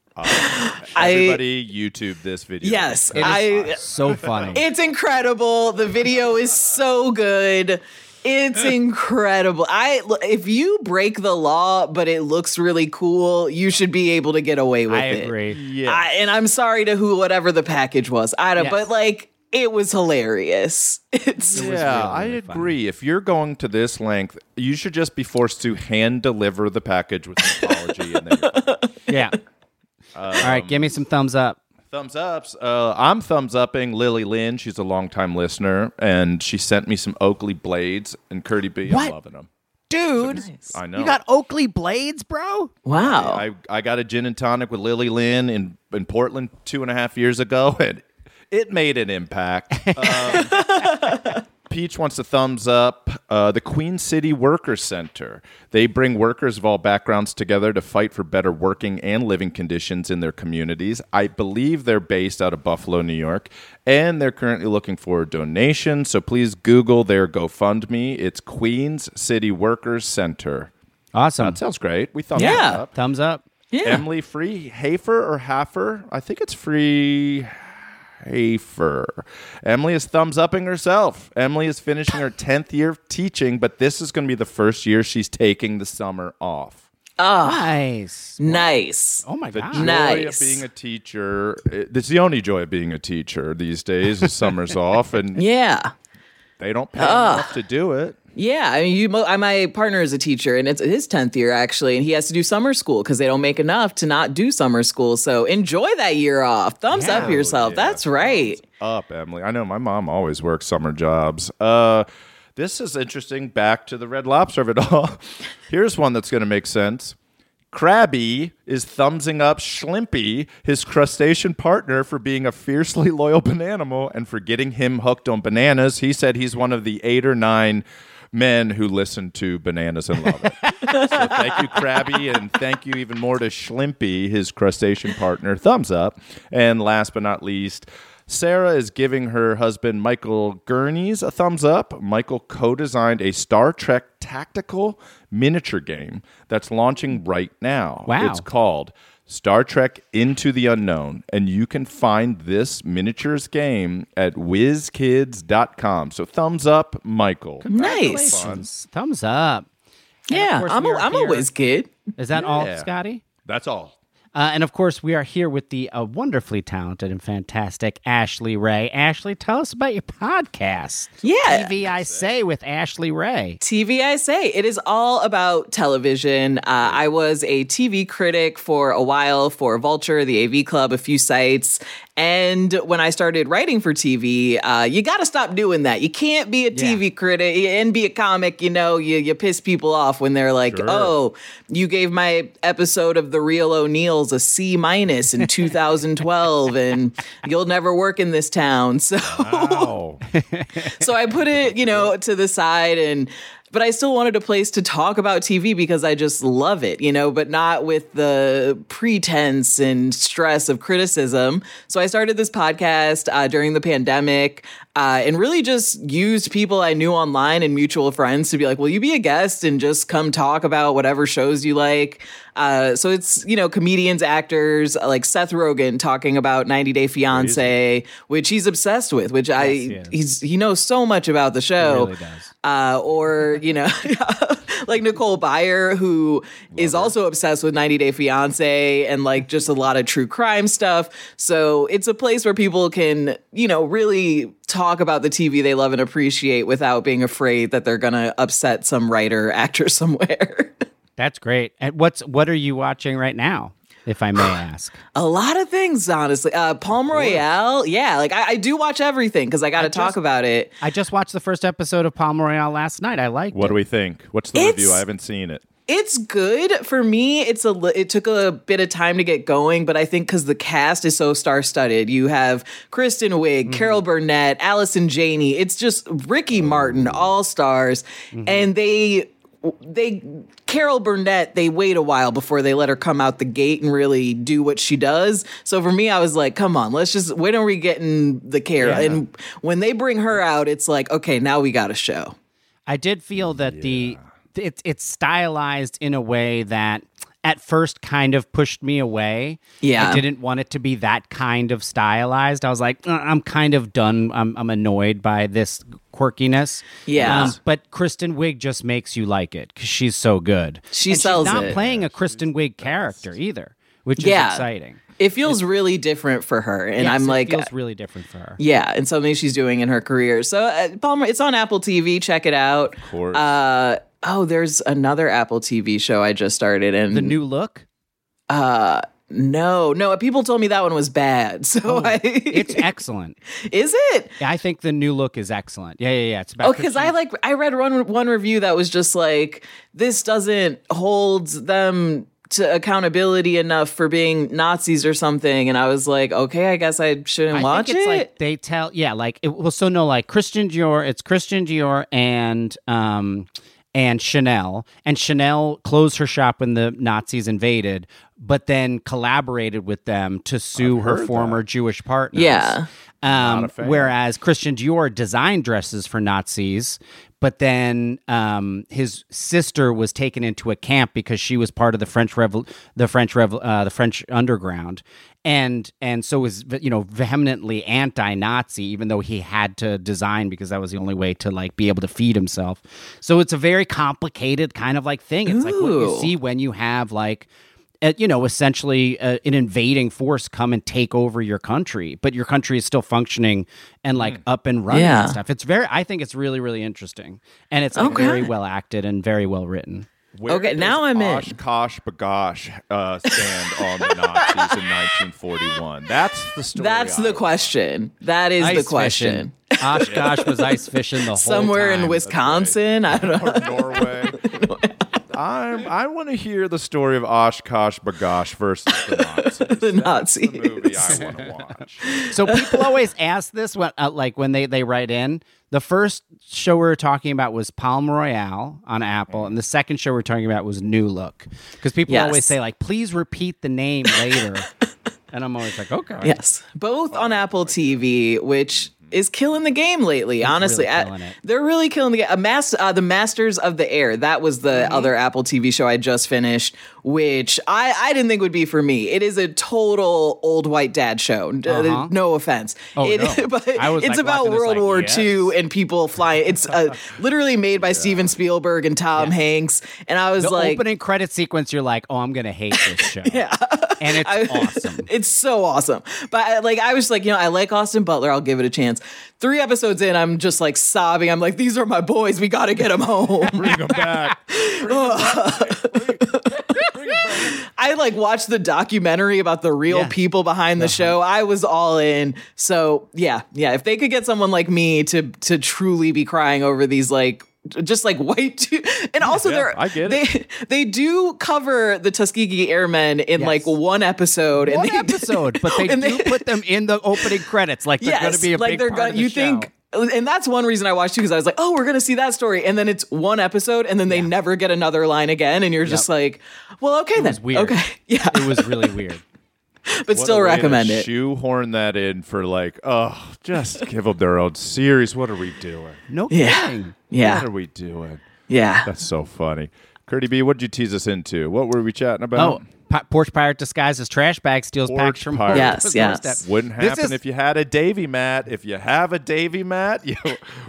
Everybody YouTube this video. Yes, It is I. so funny. It's incredible. The video is so good. It's incredible. I if you break the law, but it looks really cool, you should be able to get away with I it. agree. Yeah. I, and I'm sorry to who whatever the package was. I don't. Yes. But like, it was hilarious. It's Yeah, really, I really agree. If you're going to this length, you should just be forced to hand deliver the package with an apology. And then Yeah. All right, give me some thumbs up. thumbs ups. Uh, I'm thumbs upping Lily Lynn. She's a longtime listener, and she sent me some Oakley blades. And Curdy B, What? I'm loving them. Dude, I know. you got Oakley blades, bro? wow. I, I got a gin and tonic with Lily Lynn in, in Portland two and a half years ago, and it made an impact. Um, Peach wants a thumbs up. Uh, the Queen City Worker Center. They bring workers of all backgrounds together to fight for better working and living conditions in their communities. I believe they're based out of Buffalo, New York, and they're currently looking for a donation. So please Google their GoFundMe. It's Queens City Workers Center. Awesome. That sounds great. We thumbs Yeah. it up. Thumbs up. Yeah. Emily Free Hafer or Hafer? I think it's Free Hafer. Emily is thumbs upping herself. Emily is finishing her tenth year of teaching, but this is going to be the first year she's taking the summer off. Nice. Nice. Oh, my The God. joy Nice. of being a teacher, it's the only joy of being a teacher these days is summer's off, and Yeah. they don't pay enough to do it. Yeah, I mean, you. mo- My partner is a teacher, and it's his tenth year actually, and he has to do summer school because they don't make enough to not do summer school. So enjoy that year off. Thumbs up Yeah. yourself. Yeah. That's right. Up, Emily. I know my mom always works summer jobs. Uh, this is interesting. Back to the Red Lobster of it all. Here's one that's going to make sense. Krabby is thumbsing up Schlimpy, his crustacean partner, for being a fiercely loyal bananimal and for getting him hooked on bananas. He said he's one of the eight or nine men who listen to Bananas and love it. So thank you, Krabby, and thank you even more to Schlimpy, his crustacean partner. Thumbs up. And last but not least, Sarah is giving her husband, Michael Gurneys, a thumbs up. Michael co-designed a Star Trek tactical miniature game that's launching right now. Wow. It's called Star Trek Into the Unknown, and you can find this miniatures game at whiz kids dot com. So thumbs up, Michael. Nice. Congratulations. Thumbs up. And of Yeah, course I'm we a are I'm a here- whiz kid. Is that all, Yeah. Scotty? That's all. Uh, and of course, we are here with the uh, wonderfully talented and fantastic Ashley Ray. Ashley, tell us about your podcast. Yeah. T V I Say with Ashley Ray. T V I Say. It is all about television. Uh, I was a T V critic for a while for Vulture, the A V Club, a few sites. And when I started writing for T V, uh, you got to stop doing that. You can't be a T V Yeah. critic and be a comic. You know, you, you piss people off when they're like, Sure. oh, you gave my episode of The Real O'Neills a C minus in two thousand twelve, and you'll never work in this town. So. Wow. So I put it, you know, to the side, and but I still wanted a place to talk about T V because I just love it, you know, but not with the pretense and stress of criticism. So I started this podcast uh, during the pandemic uh, and really just used people I knew online and mutual friends to be like, will you be a guest and just come talk about whatever shows you like? Uh, so it's, you know, comedians, actors like Seth Rogen talking about ninety Day Fiancé, which he's obsessed with, which yes, I, he he's, he knows so much about the show. He really does. Uh, or, you know, like Nicole Byer, who Love is her. also obsessed with ninety Day Fiancé and like just a lot of true crime stuff. So it's a place where people can, you know, really talk about the T V they love and appreciate without being afraid that they're going to upset some writer, actor somewhere. That's great. And what's what are you watching right now, if I may ask? A lot of things, honestly. Uh, Palm Royale, yeah. Like I, I do watch everything because I got to talk about it. I just watched the first episode of Palm Royale last night. I liked what it. What do we think? What's the it's, review? I haven't seen it. It's good for me. It's a it took a bit of time to get going, but I think because the cast is so star-studded, you have Kristen Wiig, mm-hmm. Carol Burnett, Allison Janney. It's just Ricky Martin, all stars, mm-hmm. and they. They Carol Burnett, they wait a while before they let her come out the gate and really do what she does. So for me, I was like, come on, let's just, when are we getting the Carol? Yeah. And when they bring her out, it's like, okay, now we got a show. I did feel that yeah. the it's it's stylized in a way that at first kind of pushed me away. Yeah. I didn't want it to be that kind of stylized. I was like, uh, I'm kind of done. I'm, I'm annoyed by this quirkiness. Yeah. Um, but Kristen Wiig just makes you like it because she's so good. She and sells she's not it. playing a Kristen Wiig character either, which is yeah. exciting. It feels really different for her. And yes, I'm like, it feels really different for her. Yeah. And something she's doing in her career. So uh, Palmer, it's on Apple T V. Check it out. Of course. Uh, oh, there's another Apple T V show I just started. And The New Look? Uh, no, no. People told me that one was bad. So oh, I, it's excellent. Is it? Yeah, I think The New Look is excellent. Yeah, yeah, yeah. It's about oh, because I like I read one one review that was just like this doesn't hold them to accountability enough for being Nazis or something, and I was like, okay, I guess I shouldn't I watch think it's it. Like they tell, yeah, like it, well, so no, like Christian Dior. It's Christian Dior and um. and Chanel. And Chanel closed her shop when the Nazis invaded, but then collaborated with them to sue I've her heard former that. Jewish partners. Yeah. Um, Not a fan. Whereas Christian Dior designed dresses for Nazis, but then um, his sister was taken into a camp because she was part of the French Revol- the French Revol- uh, the French underground, and and so was you know vehemently anti-Nazi, even though he had to design because that was the only way to like be able to feed himself. So it's a very complicated kind of like thing. It's Ooh. like what you see when you have like. Uh, you know, essentially uh, an invading force come and take over your country, but your country is still functioning and like mm. up and running yeah. and stuff. It's very, I think it's really, really interesting. And it's like okay. very well acted and very well written. Where okay, now I'm in. Oshkosh Bagosh uh, stand on the Nazis in nineteen forty-one? That's the story. That's I the want. question. That is Ice the question. Fishing. Oshkosh was ice fishing the whole Somewhere time. in Wisconsin. I don't know. Or Norway. I'm, I want to hear the story of Oshkosh Bagosh versus the Nazis. the Nazis. That's the movie I want to watch. So people always ask this when, uh, like when they, they write in. The first show we were talking about was Palm Royale on Apple, and the second show we we're talking about was New Look. Because people Yes. always say, like, please repeat the name later. And I'm always like, okay. Yes. Both on Apple T V, which is killing the game lately, honestly. really killing it. They're really killing the game. A mas- uh, the Masters of the Air, that was the mm-hmm. other Apple T V show I just finished, which I, I didn't think would be for me. It is a total old white dad show. Uh-huh. No offense. Oh, it, no. But I was, it's like, about watching this World like, War yes. Two and people flying. It's uh, literally made by Yeah. Steven Spielberg and Tom Yeah. Hanks. And I was The like... opening credit sequence, you're like, oh, I'm going to hate this show. Yeah. And it's I- awesome. It's so awesome. But I, like, I was like, you know, I like Austin Butler. I'll give it a chance. Three episodes in, I'm just like sobbing. I'm like, these are my boys. We got to get them home. Bring them back. Bring them back. Bring, bring 'em back. I like watched the documentary about the real Yeah. people behind the Uh-huh. show. I was all in. So yeah, yeah. If they could get someone like me to to truly be crying over these like just like white dude. And also Yeah, they're I get they it. they do cover the Tuskegee Airmen in Yes. like one episode. One and they, episode, but they and do they- put them in the opening credits. Like they're yes, going to be a like big they're part gonna, of the you show. think And that's one reason I watched too, because I was like, oh, we're going to see that story. And then it's one episode and then they Yeah. never get another line again. And you're just like, well, okay, It then. was weird. Okay. Yeah. It was really weird. But What still a way to recommend it. Shoehorn that in for like, oh, just give them their own series. What are we doing? No Yeah. kidding. Yeah. What are we doing? Yeah. That's so funny. Curdy B, what did you tease us into? What were we chatting Oh, about? pa- Porch Pirate disguised as trash bag steals Porch packs from Pirate. home. Yes, yes. Doorstep. Wouldn't This happen is- if you had a Davy mat. If you have a Davy mat, you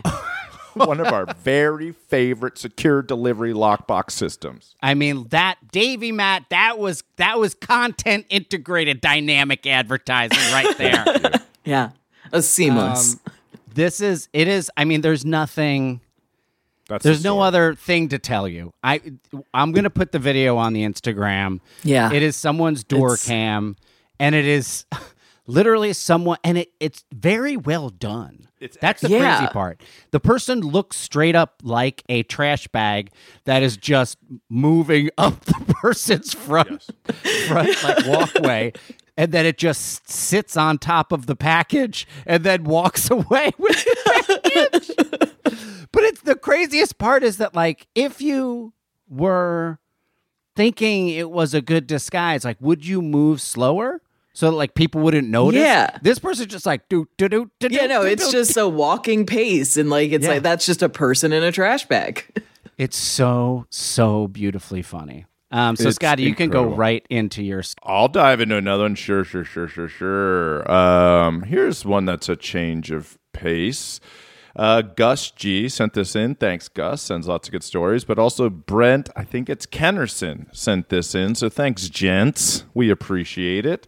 one of our very favorite secure delivery lockbox systems. I mean, that Davy Matt, that was that was content integrated dynamic advertising right there. Yeah. It was seamless. Um, this is it is I mean, there's nothing That's there's the no story. other thing to tell you. I I'm gonna put the video on the Instagram. Yeah. It is someone's door It's- cam, and it is literally someone, and it it's very well done. It's That's the Yeah. crazy part. The person looks straight up like a trash bag that is just moving up the person's front front like walkway. And then it just sits on top of the package and then walks away with the package. But it's the craziest part is that, like, if you were thinking it was a good disguise, like, would you move slower so that, like, people wouldn't notice? Yeah. This person's just like, do, do, do, do, Yeah, no, do, it's do. just a walking pace. And like, it's Yeah. like, that's just a person in a trash bag. It's so, so beautifully funny. Um, so, It's Scotty, you can go incredible. right into your st- I'll dive into another one. Sure, sure, sure, sure, sure. Um, here's one that's a change of pace. Uh, Gus G sent this in. Thanks, Gus. Sends lots of good stories. But also Brent, I think it's Kennerson, sent this in. So thanks, gents. We appreciate it.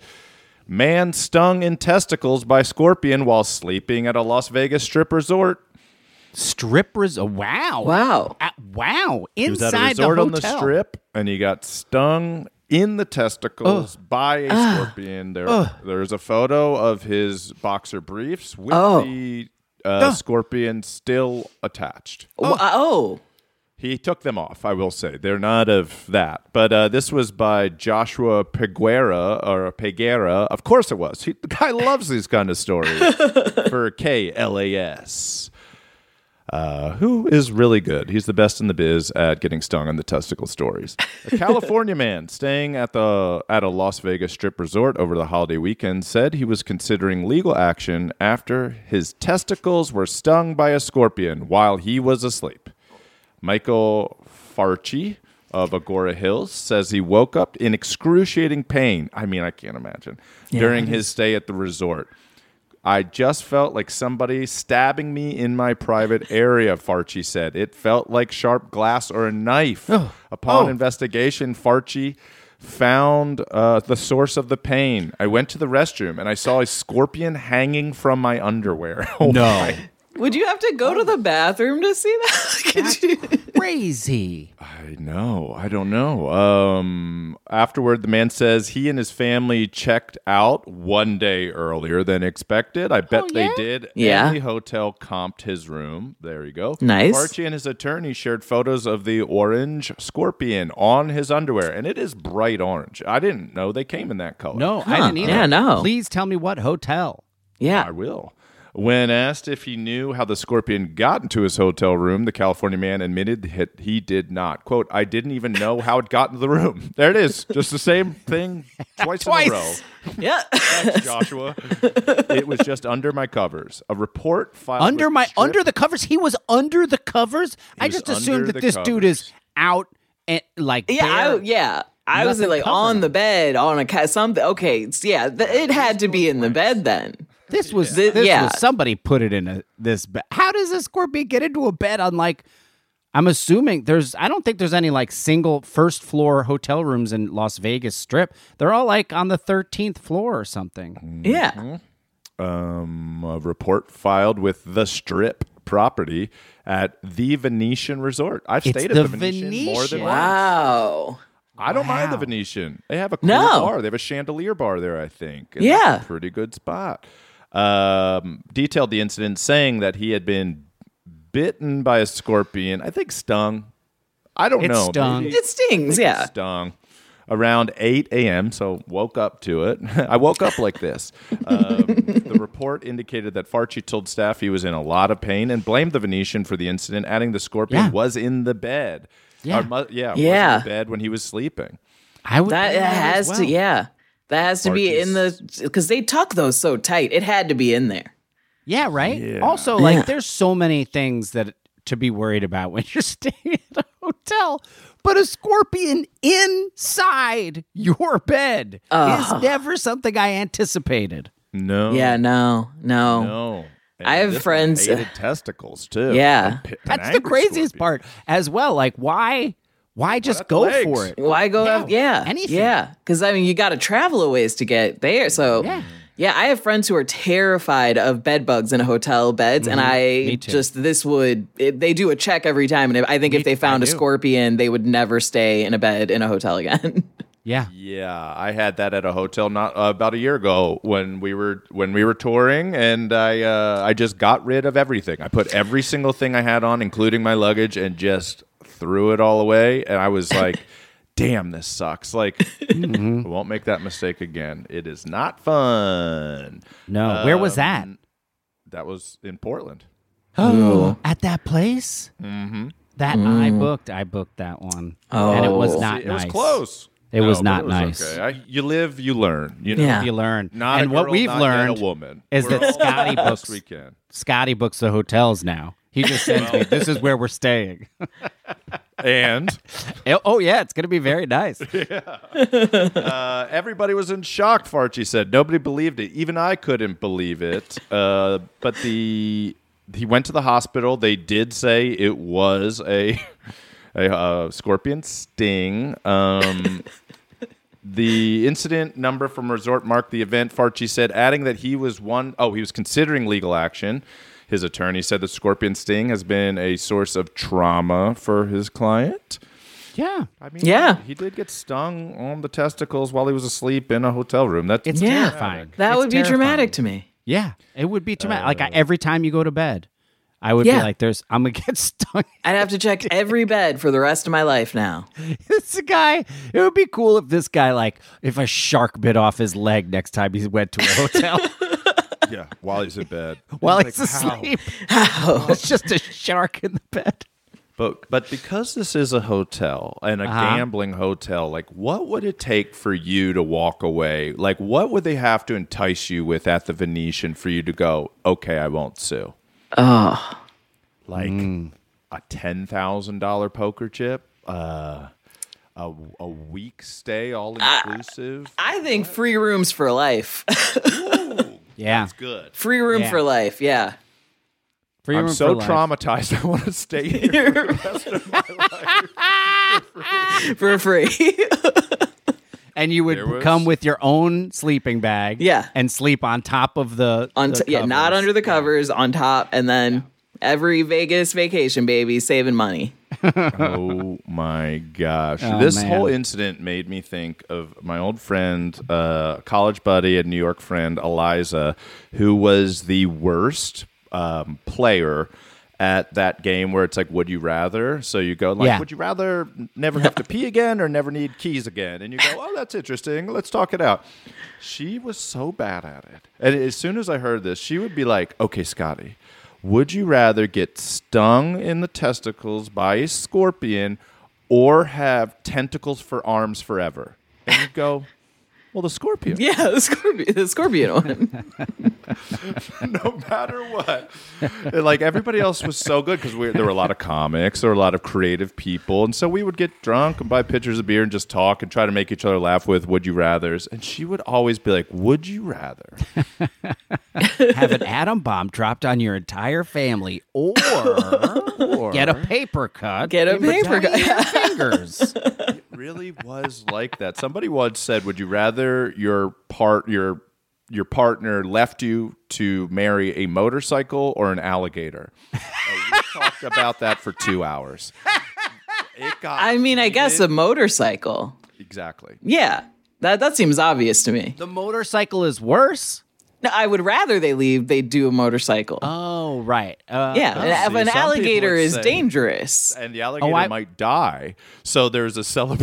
Man stung in testicles by scorpion while sleeping at a Las Vegas strip resort. strippers. Oh, wow. Wow. Uh, wow. He was Inside at a resort the on the hotel. strip, and he got stung in the testicles by a scorpion. There, there's a photo of his boxer briefs with Oh. the uh, scorpion still attached. Oh. oh. He took them off, I will say. They're not of that. But uh, this was by Joshua Peguera, or Peguera. Of course it was. He, the guy loves these kind of stories for K L A S. Uh, who is really good. He's the best in the biz at getting stung on the testicle stories. A California man staying at the at a Las Vegas strip resort over the holiday weekend said he was considering legal action after his testicles were stung by a scorpion while he was asleep. Michael Farchi of Agora Hills says he woke up in excruciating pain. I mean, I can't imagine. During his stay at the resort. I just felt like somebody stabbing me in my private area, Farchi said. It felt like sharp glass or a knife. Upon investigation, Farchi found uh, the source of the pain. I went to the restroom and I saw a scorpion hanging from my underwear. Oh No. my. Would you have to go to the bathroom to see that? Could you- Crazy. I know. I don't know. Um, afterward, the man says he and his family checked out one day earlier than expected. I bet Oh, they yeah? did. Yeah. And the hotel comped his room. There you go. Nice. Archie and his attorney shared photos of the orange scorpion on his underwear, and it is bright orange. I didn't know they came in that color. No, I didn't either. Yeah, no. Please tell me what hotel. yeah. I will. When asked if he knew how the scorpion got into his hotel room, the California man admitted that he did not. Quote, I didn't even know how it got into the room. There it is. Just the same thing twice, Twice. in a row. Yeah. Thanks, Joshua. It was just under my covers. A report filed Under with my Strip- under the covers? He was under the covers? I was just assumed under that the this dude covers. is out and like Yeah, I, bare. yeah. I was Nothing like covering on him. the bed on a cat. Something. Okay, it's- yeah. Th- it had to be in the bed then. This was Th- this yeah. was somebody put it in a this bed. How does a scorpion get into a bed on like I'm assuming there's I don't think there's any like single first floor hotel rooms in Las Vegas Strip. They're all like on the thirteenth floor or something. Yeah. Um, a report filed with the Strip property at the Venetian Resort. I've It's stayed at the the Venetian, more than Venetian. once. Wow. I don't mind the Wow. Venetian. They have a cool No. bar. They have a chandelier bar there, I think. And Yeah. that's a pretty good spot. Um, detailed the incident, saying that he had been bitten by a scorpion. I think stung. I don't It know. stung. Maybe It stings. it Yeah. stung. Around eight a.m., so woke up to it. I woke up like this. Um, the report indicated that Farchi told staff he was in a lot of pain and blamed the Venetian for the incident, adding the Scorpion Yeah. was in the bed. Yeah. Or mu- yeah, Yeah. was in the bed when he was sleeping. I would That believe as has well. to, yeah. That has to be in the, because they tuck those so tight. It had to be in there. Yeah, right? Yeah. Also, like, Yeah. there's so many things that to be worried about when you're staying at a hotel. But a scorpion inside your bed is never something I anticipated. No. Yeah, no, no. No. And I have this one friends- hated testicles, too. Yeah. An- an That's the angry craziest scorpion. part as well. Like, why why just at the go legs? for it? Why go Yeah, out? Yeah. anything. Yeah. Because, I mean, you got to travel a ways to get there. So, Yeah. yeah, I have friends who are terrified of bed bugs in hotel beds. And I Me too. just, this would, it, they do a check every time. And I think if they found I a do. scorpion, they would never stay in a bed in a hotel again. Yeah. Yeah, I had that at a hotel not uh, about a year ago when we were when we were touring, and I uh, I just got rid of everything. I put every single thing I had on, including my luggage, and just threw it all away. And I was like, "Damn, this sucks!" Like, Mm-hmm. I won't make that mistake again. It is not fun. No. Where was that? Um, That was in Portland. Oh, at that place? Mm-hmm. That I booked. I booked that one. And it was Oh. not it nice. was close. It No, was but not it was nice. okay. I, you live, you learn. You know? Yeah. You learn. Not and a what girl, we've not yet learned a woman. is We're that all Scotty best books we can. Scotty books the hotels now. He just sends me, this is where we're staying. And Oh, yeah, it's going to be very nice. uh, everybody was in shock, Farchi said. Nobody believed it. Even I couldn't believe it. Uh, but the he went to the hospital. They did say it was a, a uh, scorpion sting. Um, the incident number from Resort marked the event, Farchi said, adding that he was one, oh, he was considering legal action. His attorney said the scorpion sting has been a source of trauma for his client. Yeah. I mean, Yeah. he did get stung on the testicles while he was asleep in a hotel room. That's It's Yeah. terrifying. That It's would be terrifying. dramatic to me. Yeah, it would be traumatic. like I, every time you go to bed, I would be Yeah. like, "There's, I'm gonna get stung." I'd have to check every bed for the rest of my life now. This guy. It would be cool if this guy, like, if a shark bit off his leg next time he went to a hotel yeah, while he's in bed. while Like, he's how? asleep. It's just a shark in the bed. But but because this is a hotel and a Uh-huh. gambling hotel, like what would it take for you to walk away? Like what would they have to entice you with at the Venetian for you to go, okay, I won't sue? Oh, Like a ten thousand dollar poker chip, uh, a a week stay all inclusive. I think free rooms for life. Yeah, Good. Free room Yeah. for life. Yeah. Free I'm room so for life. traumatized. I want to stay here. For free. And you would There was- come with your own sleeping bag, Yeah. and sleep on top of the, on the t- yeah, not covers. under the covers, on top, and then every Vegas vacation, baby, saving money. Oh my gosh. Oh, this man. whole incident made me think of my old friend, uh, college buddy and New York friend, Eliza, who was the worst um, player at that game where it's like, would you rather? So you go like, Yeah. would you rather never have to pee again or never need keys again? And you go, oh, that's interesting. Let's talk it out. She was so bad at it. And as soon as I heard this, she would be like, okay, Scotty, would you rather get stung in the testicles by a scorpion or have tentacles for arms forever? And you go, well, the scorpion. Yeah, the scorpion, the scorpion one. No matter what. And, like everybody else was so good because there were a lot of comics, there were a lot of creative people. And so we would get drunk and buy pitchers of beer and just talk and try to make each other laugh with would you rathers. And she would always be like, would you rather? Have an atom bomb dropped on your entire family, or, Or get a paper cut. Get a in paper between cut. your fingers. It really was like that. Somebody once said, would you rather your part your your partner left you to marry a motorcycle or an alligator? And we talked about that for two hours. It got I mean, I guess a heated. motorcycle. Exactly. Yeah, that that seems obvious to me. The motorcycle is worse. No, I would rather they leave. They do a motorcycle. Oh, right. Uh, yeah, oh, and if see, an some alligator people would is say- dangerous. And the alligator I- might die. So there's a celebration.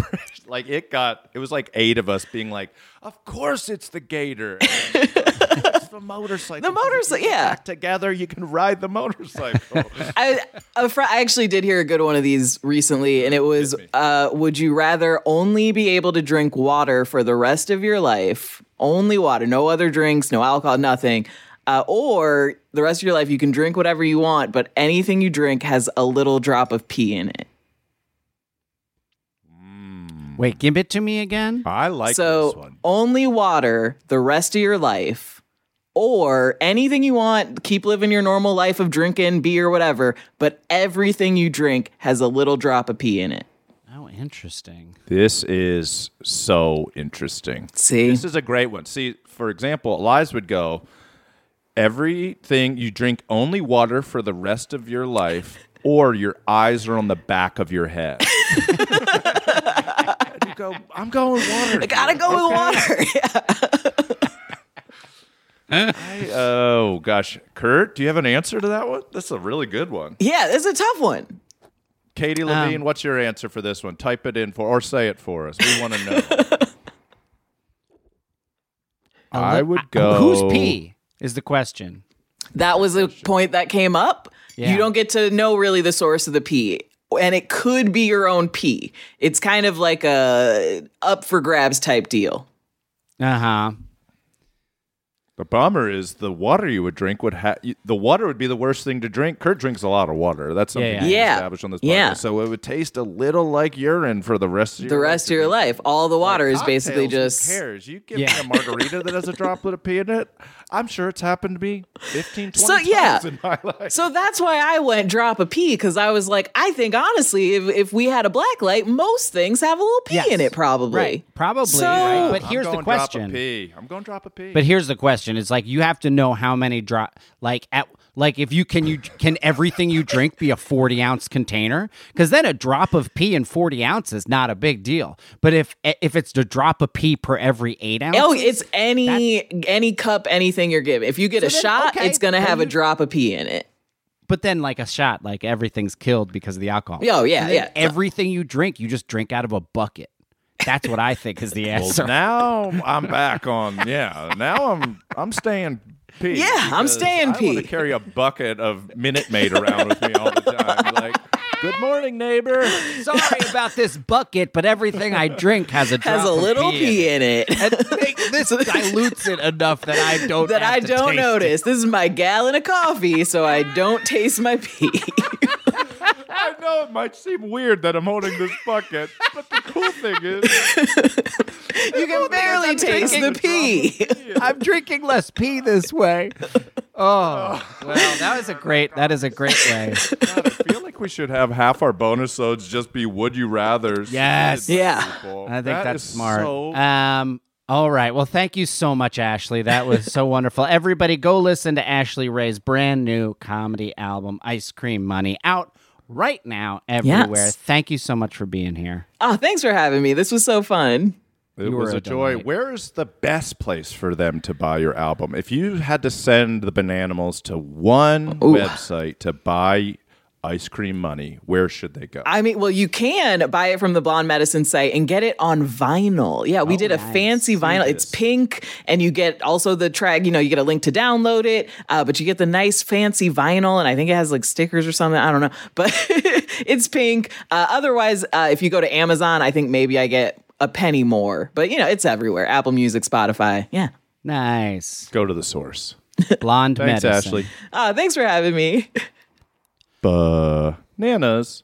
Like it got, it was like eight of us being like, of course it's the gator. It's the motorcycle. The motorcycle, yeah. Back together, you can ride the motorcycle. I, a fr- I actually did hear a good one of these recently, and it was, uh, would you rather only be able to drink water for the rest of your life, only water, no other drinks, no alcohol, nothing, uh, or the rest of your life you can drink whatever you want, but anything you drink has a little drop of pee in it? Wait, give it to me again? I like so this one. Only water the rest of your life, or anything you want, keep living your normal life of drinking beer, whatever, but everything you drink has a little drop of pee in it. Oh, interesting. This is so interesting. See? This is a great one. See, for example, Eliza would go, everything you drink only water for the rest of your life, or your eyes are on the back of your head. And you go, I'm going water. I gotta go okay. with water. Yeah. I, oh, gosh. Kurt, do you have an answer to that one? That's a really good one. Yeah, it's a tough one. Katie Levine, Um, what's your answer for this one? Type it in for, or say it for us. We want to know. I would go. Who's pee is the question. That was a point that came up. Yeah. You don't get to know really the source of the pee. And it could be your own pee. It's kind of like a up for grabs type deal. Uh-huh. The bummer is the water you would drink would have the water would be the worst thing to drink. Kurt drinks a lot of water. That's something Yeah, we yeah. established on this podcast. Yeah. So it would taste a little like urine for the rest of your The life. rest of your life. All the water Like is basically cocktails, just... Who cares? You give Yeah. me a margarita that has a droplet of pee in it. I'm sure it's happened to me fifteen, twenty So, yeah. times in my life. So that's why I went drop a pee, because I was like, I think honestly, if, if we had a black light, most things have a little pee Yes. in it, probably. Right. Probably. So- right. But I'm here's the going drop a question. pee. I'm going to drop a pee. But here's the question. It's like you have to know how many drop like at like if you can you can everything you drink be a forty ounce container? Because then a drop of pee in forty ounces not a big deal. But if if it's the drop of pee per every eight ounces, Oh, it's any any cup, anything you're given. If you get a then, shot, okay, it's going to then have a you- drop of pee in it. but then like a shot, like everything's killed because of the alcohol. Oh, yeah, And then yeah. Everything you drink, you just drink out of a bucket. That's what I think is the Well, answer. now I'm back on. Yeah, now I'm I'm staying pee. Yeah, I'm because staying I pee. want to carry a bucket of Minute Maid around with me all the time. Like, good morning, neighbor. Sorry about this bucket, but everything I drink has a drop Has a of little pee pee in it. in it. And make- this dilutes it enough that I don't that have I to don't taste notice. This is my gallon of coffee, so I don't taste my pee. I know it might seem weird that I'm holding this bucket, but the cool thing is You can barely taste the pee. it. I'm drinking less pee this way. Oh, well, that was a great. That is a great way. God, I feel like we should have half our bonus loads just be would you rathers. Yes. Yeah. People. I think That that's is smart. so- Um. All right. Well, thank you so much, Ashley. That was so wonderful. Everybody, go listen to Ashley Ray's brand new comedy album, Ice Cream Money, out right now everywhere. Yes. Thank you so much for being here. Oh, thanks for having me. This was so fun. It You was were a a joy. delight. Where is the best place for them to buy your album? If you had to send the Bananimals to one Ooh. website to buy Ice Cream Money, where should they go? I mean, well, you can buy it from the Blonde Medicine site and get it on vinyl. Yeah, we Oh, did a nice. fancy vinyl. See It's this. pink, and you get also the track, you know, you get a link to download it, uh, but you get the nice fancy vinyl, and I think it has like stickers or something. I don't know, but it's pink. Uh, otherwise, uh, if you go to Amazon, I think maybe I get a penny more. But, you know, it's everywhere. Apple Music, Spotify. Yeah. Nice. Go to the source. Blonde Thanks, medicine. Ashley. Uh, thanks for having me. Bananas.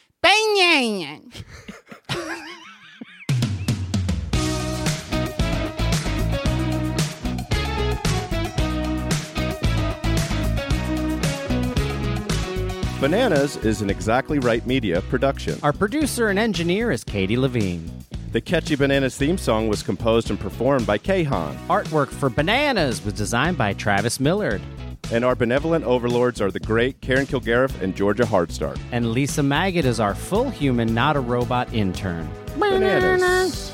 Bananas is an Exactly Right Media production. Our producer and engineer is Katie Levine. The Catchy Bananas theme song was composed and performed by Kahan. Artwork for Bananas was designed by Travis Millard. And our benevolent overlords are the great Karen Kilgariff and Georgia Hardstark. And Lisa Maggot is our full human, not a robot intern. Bananas.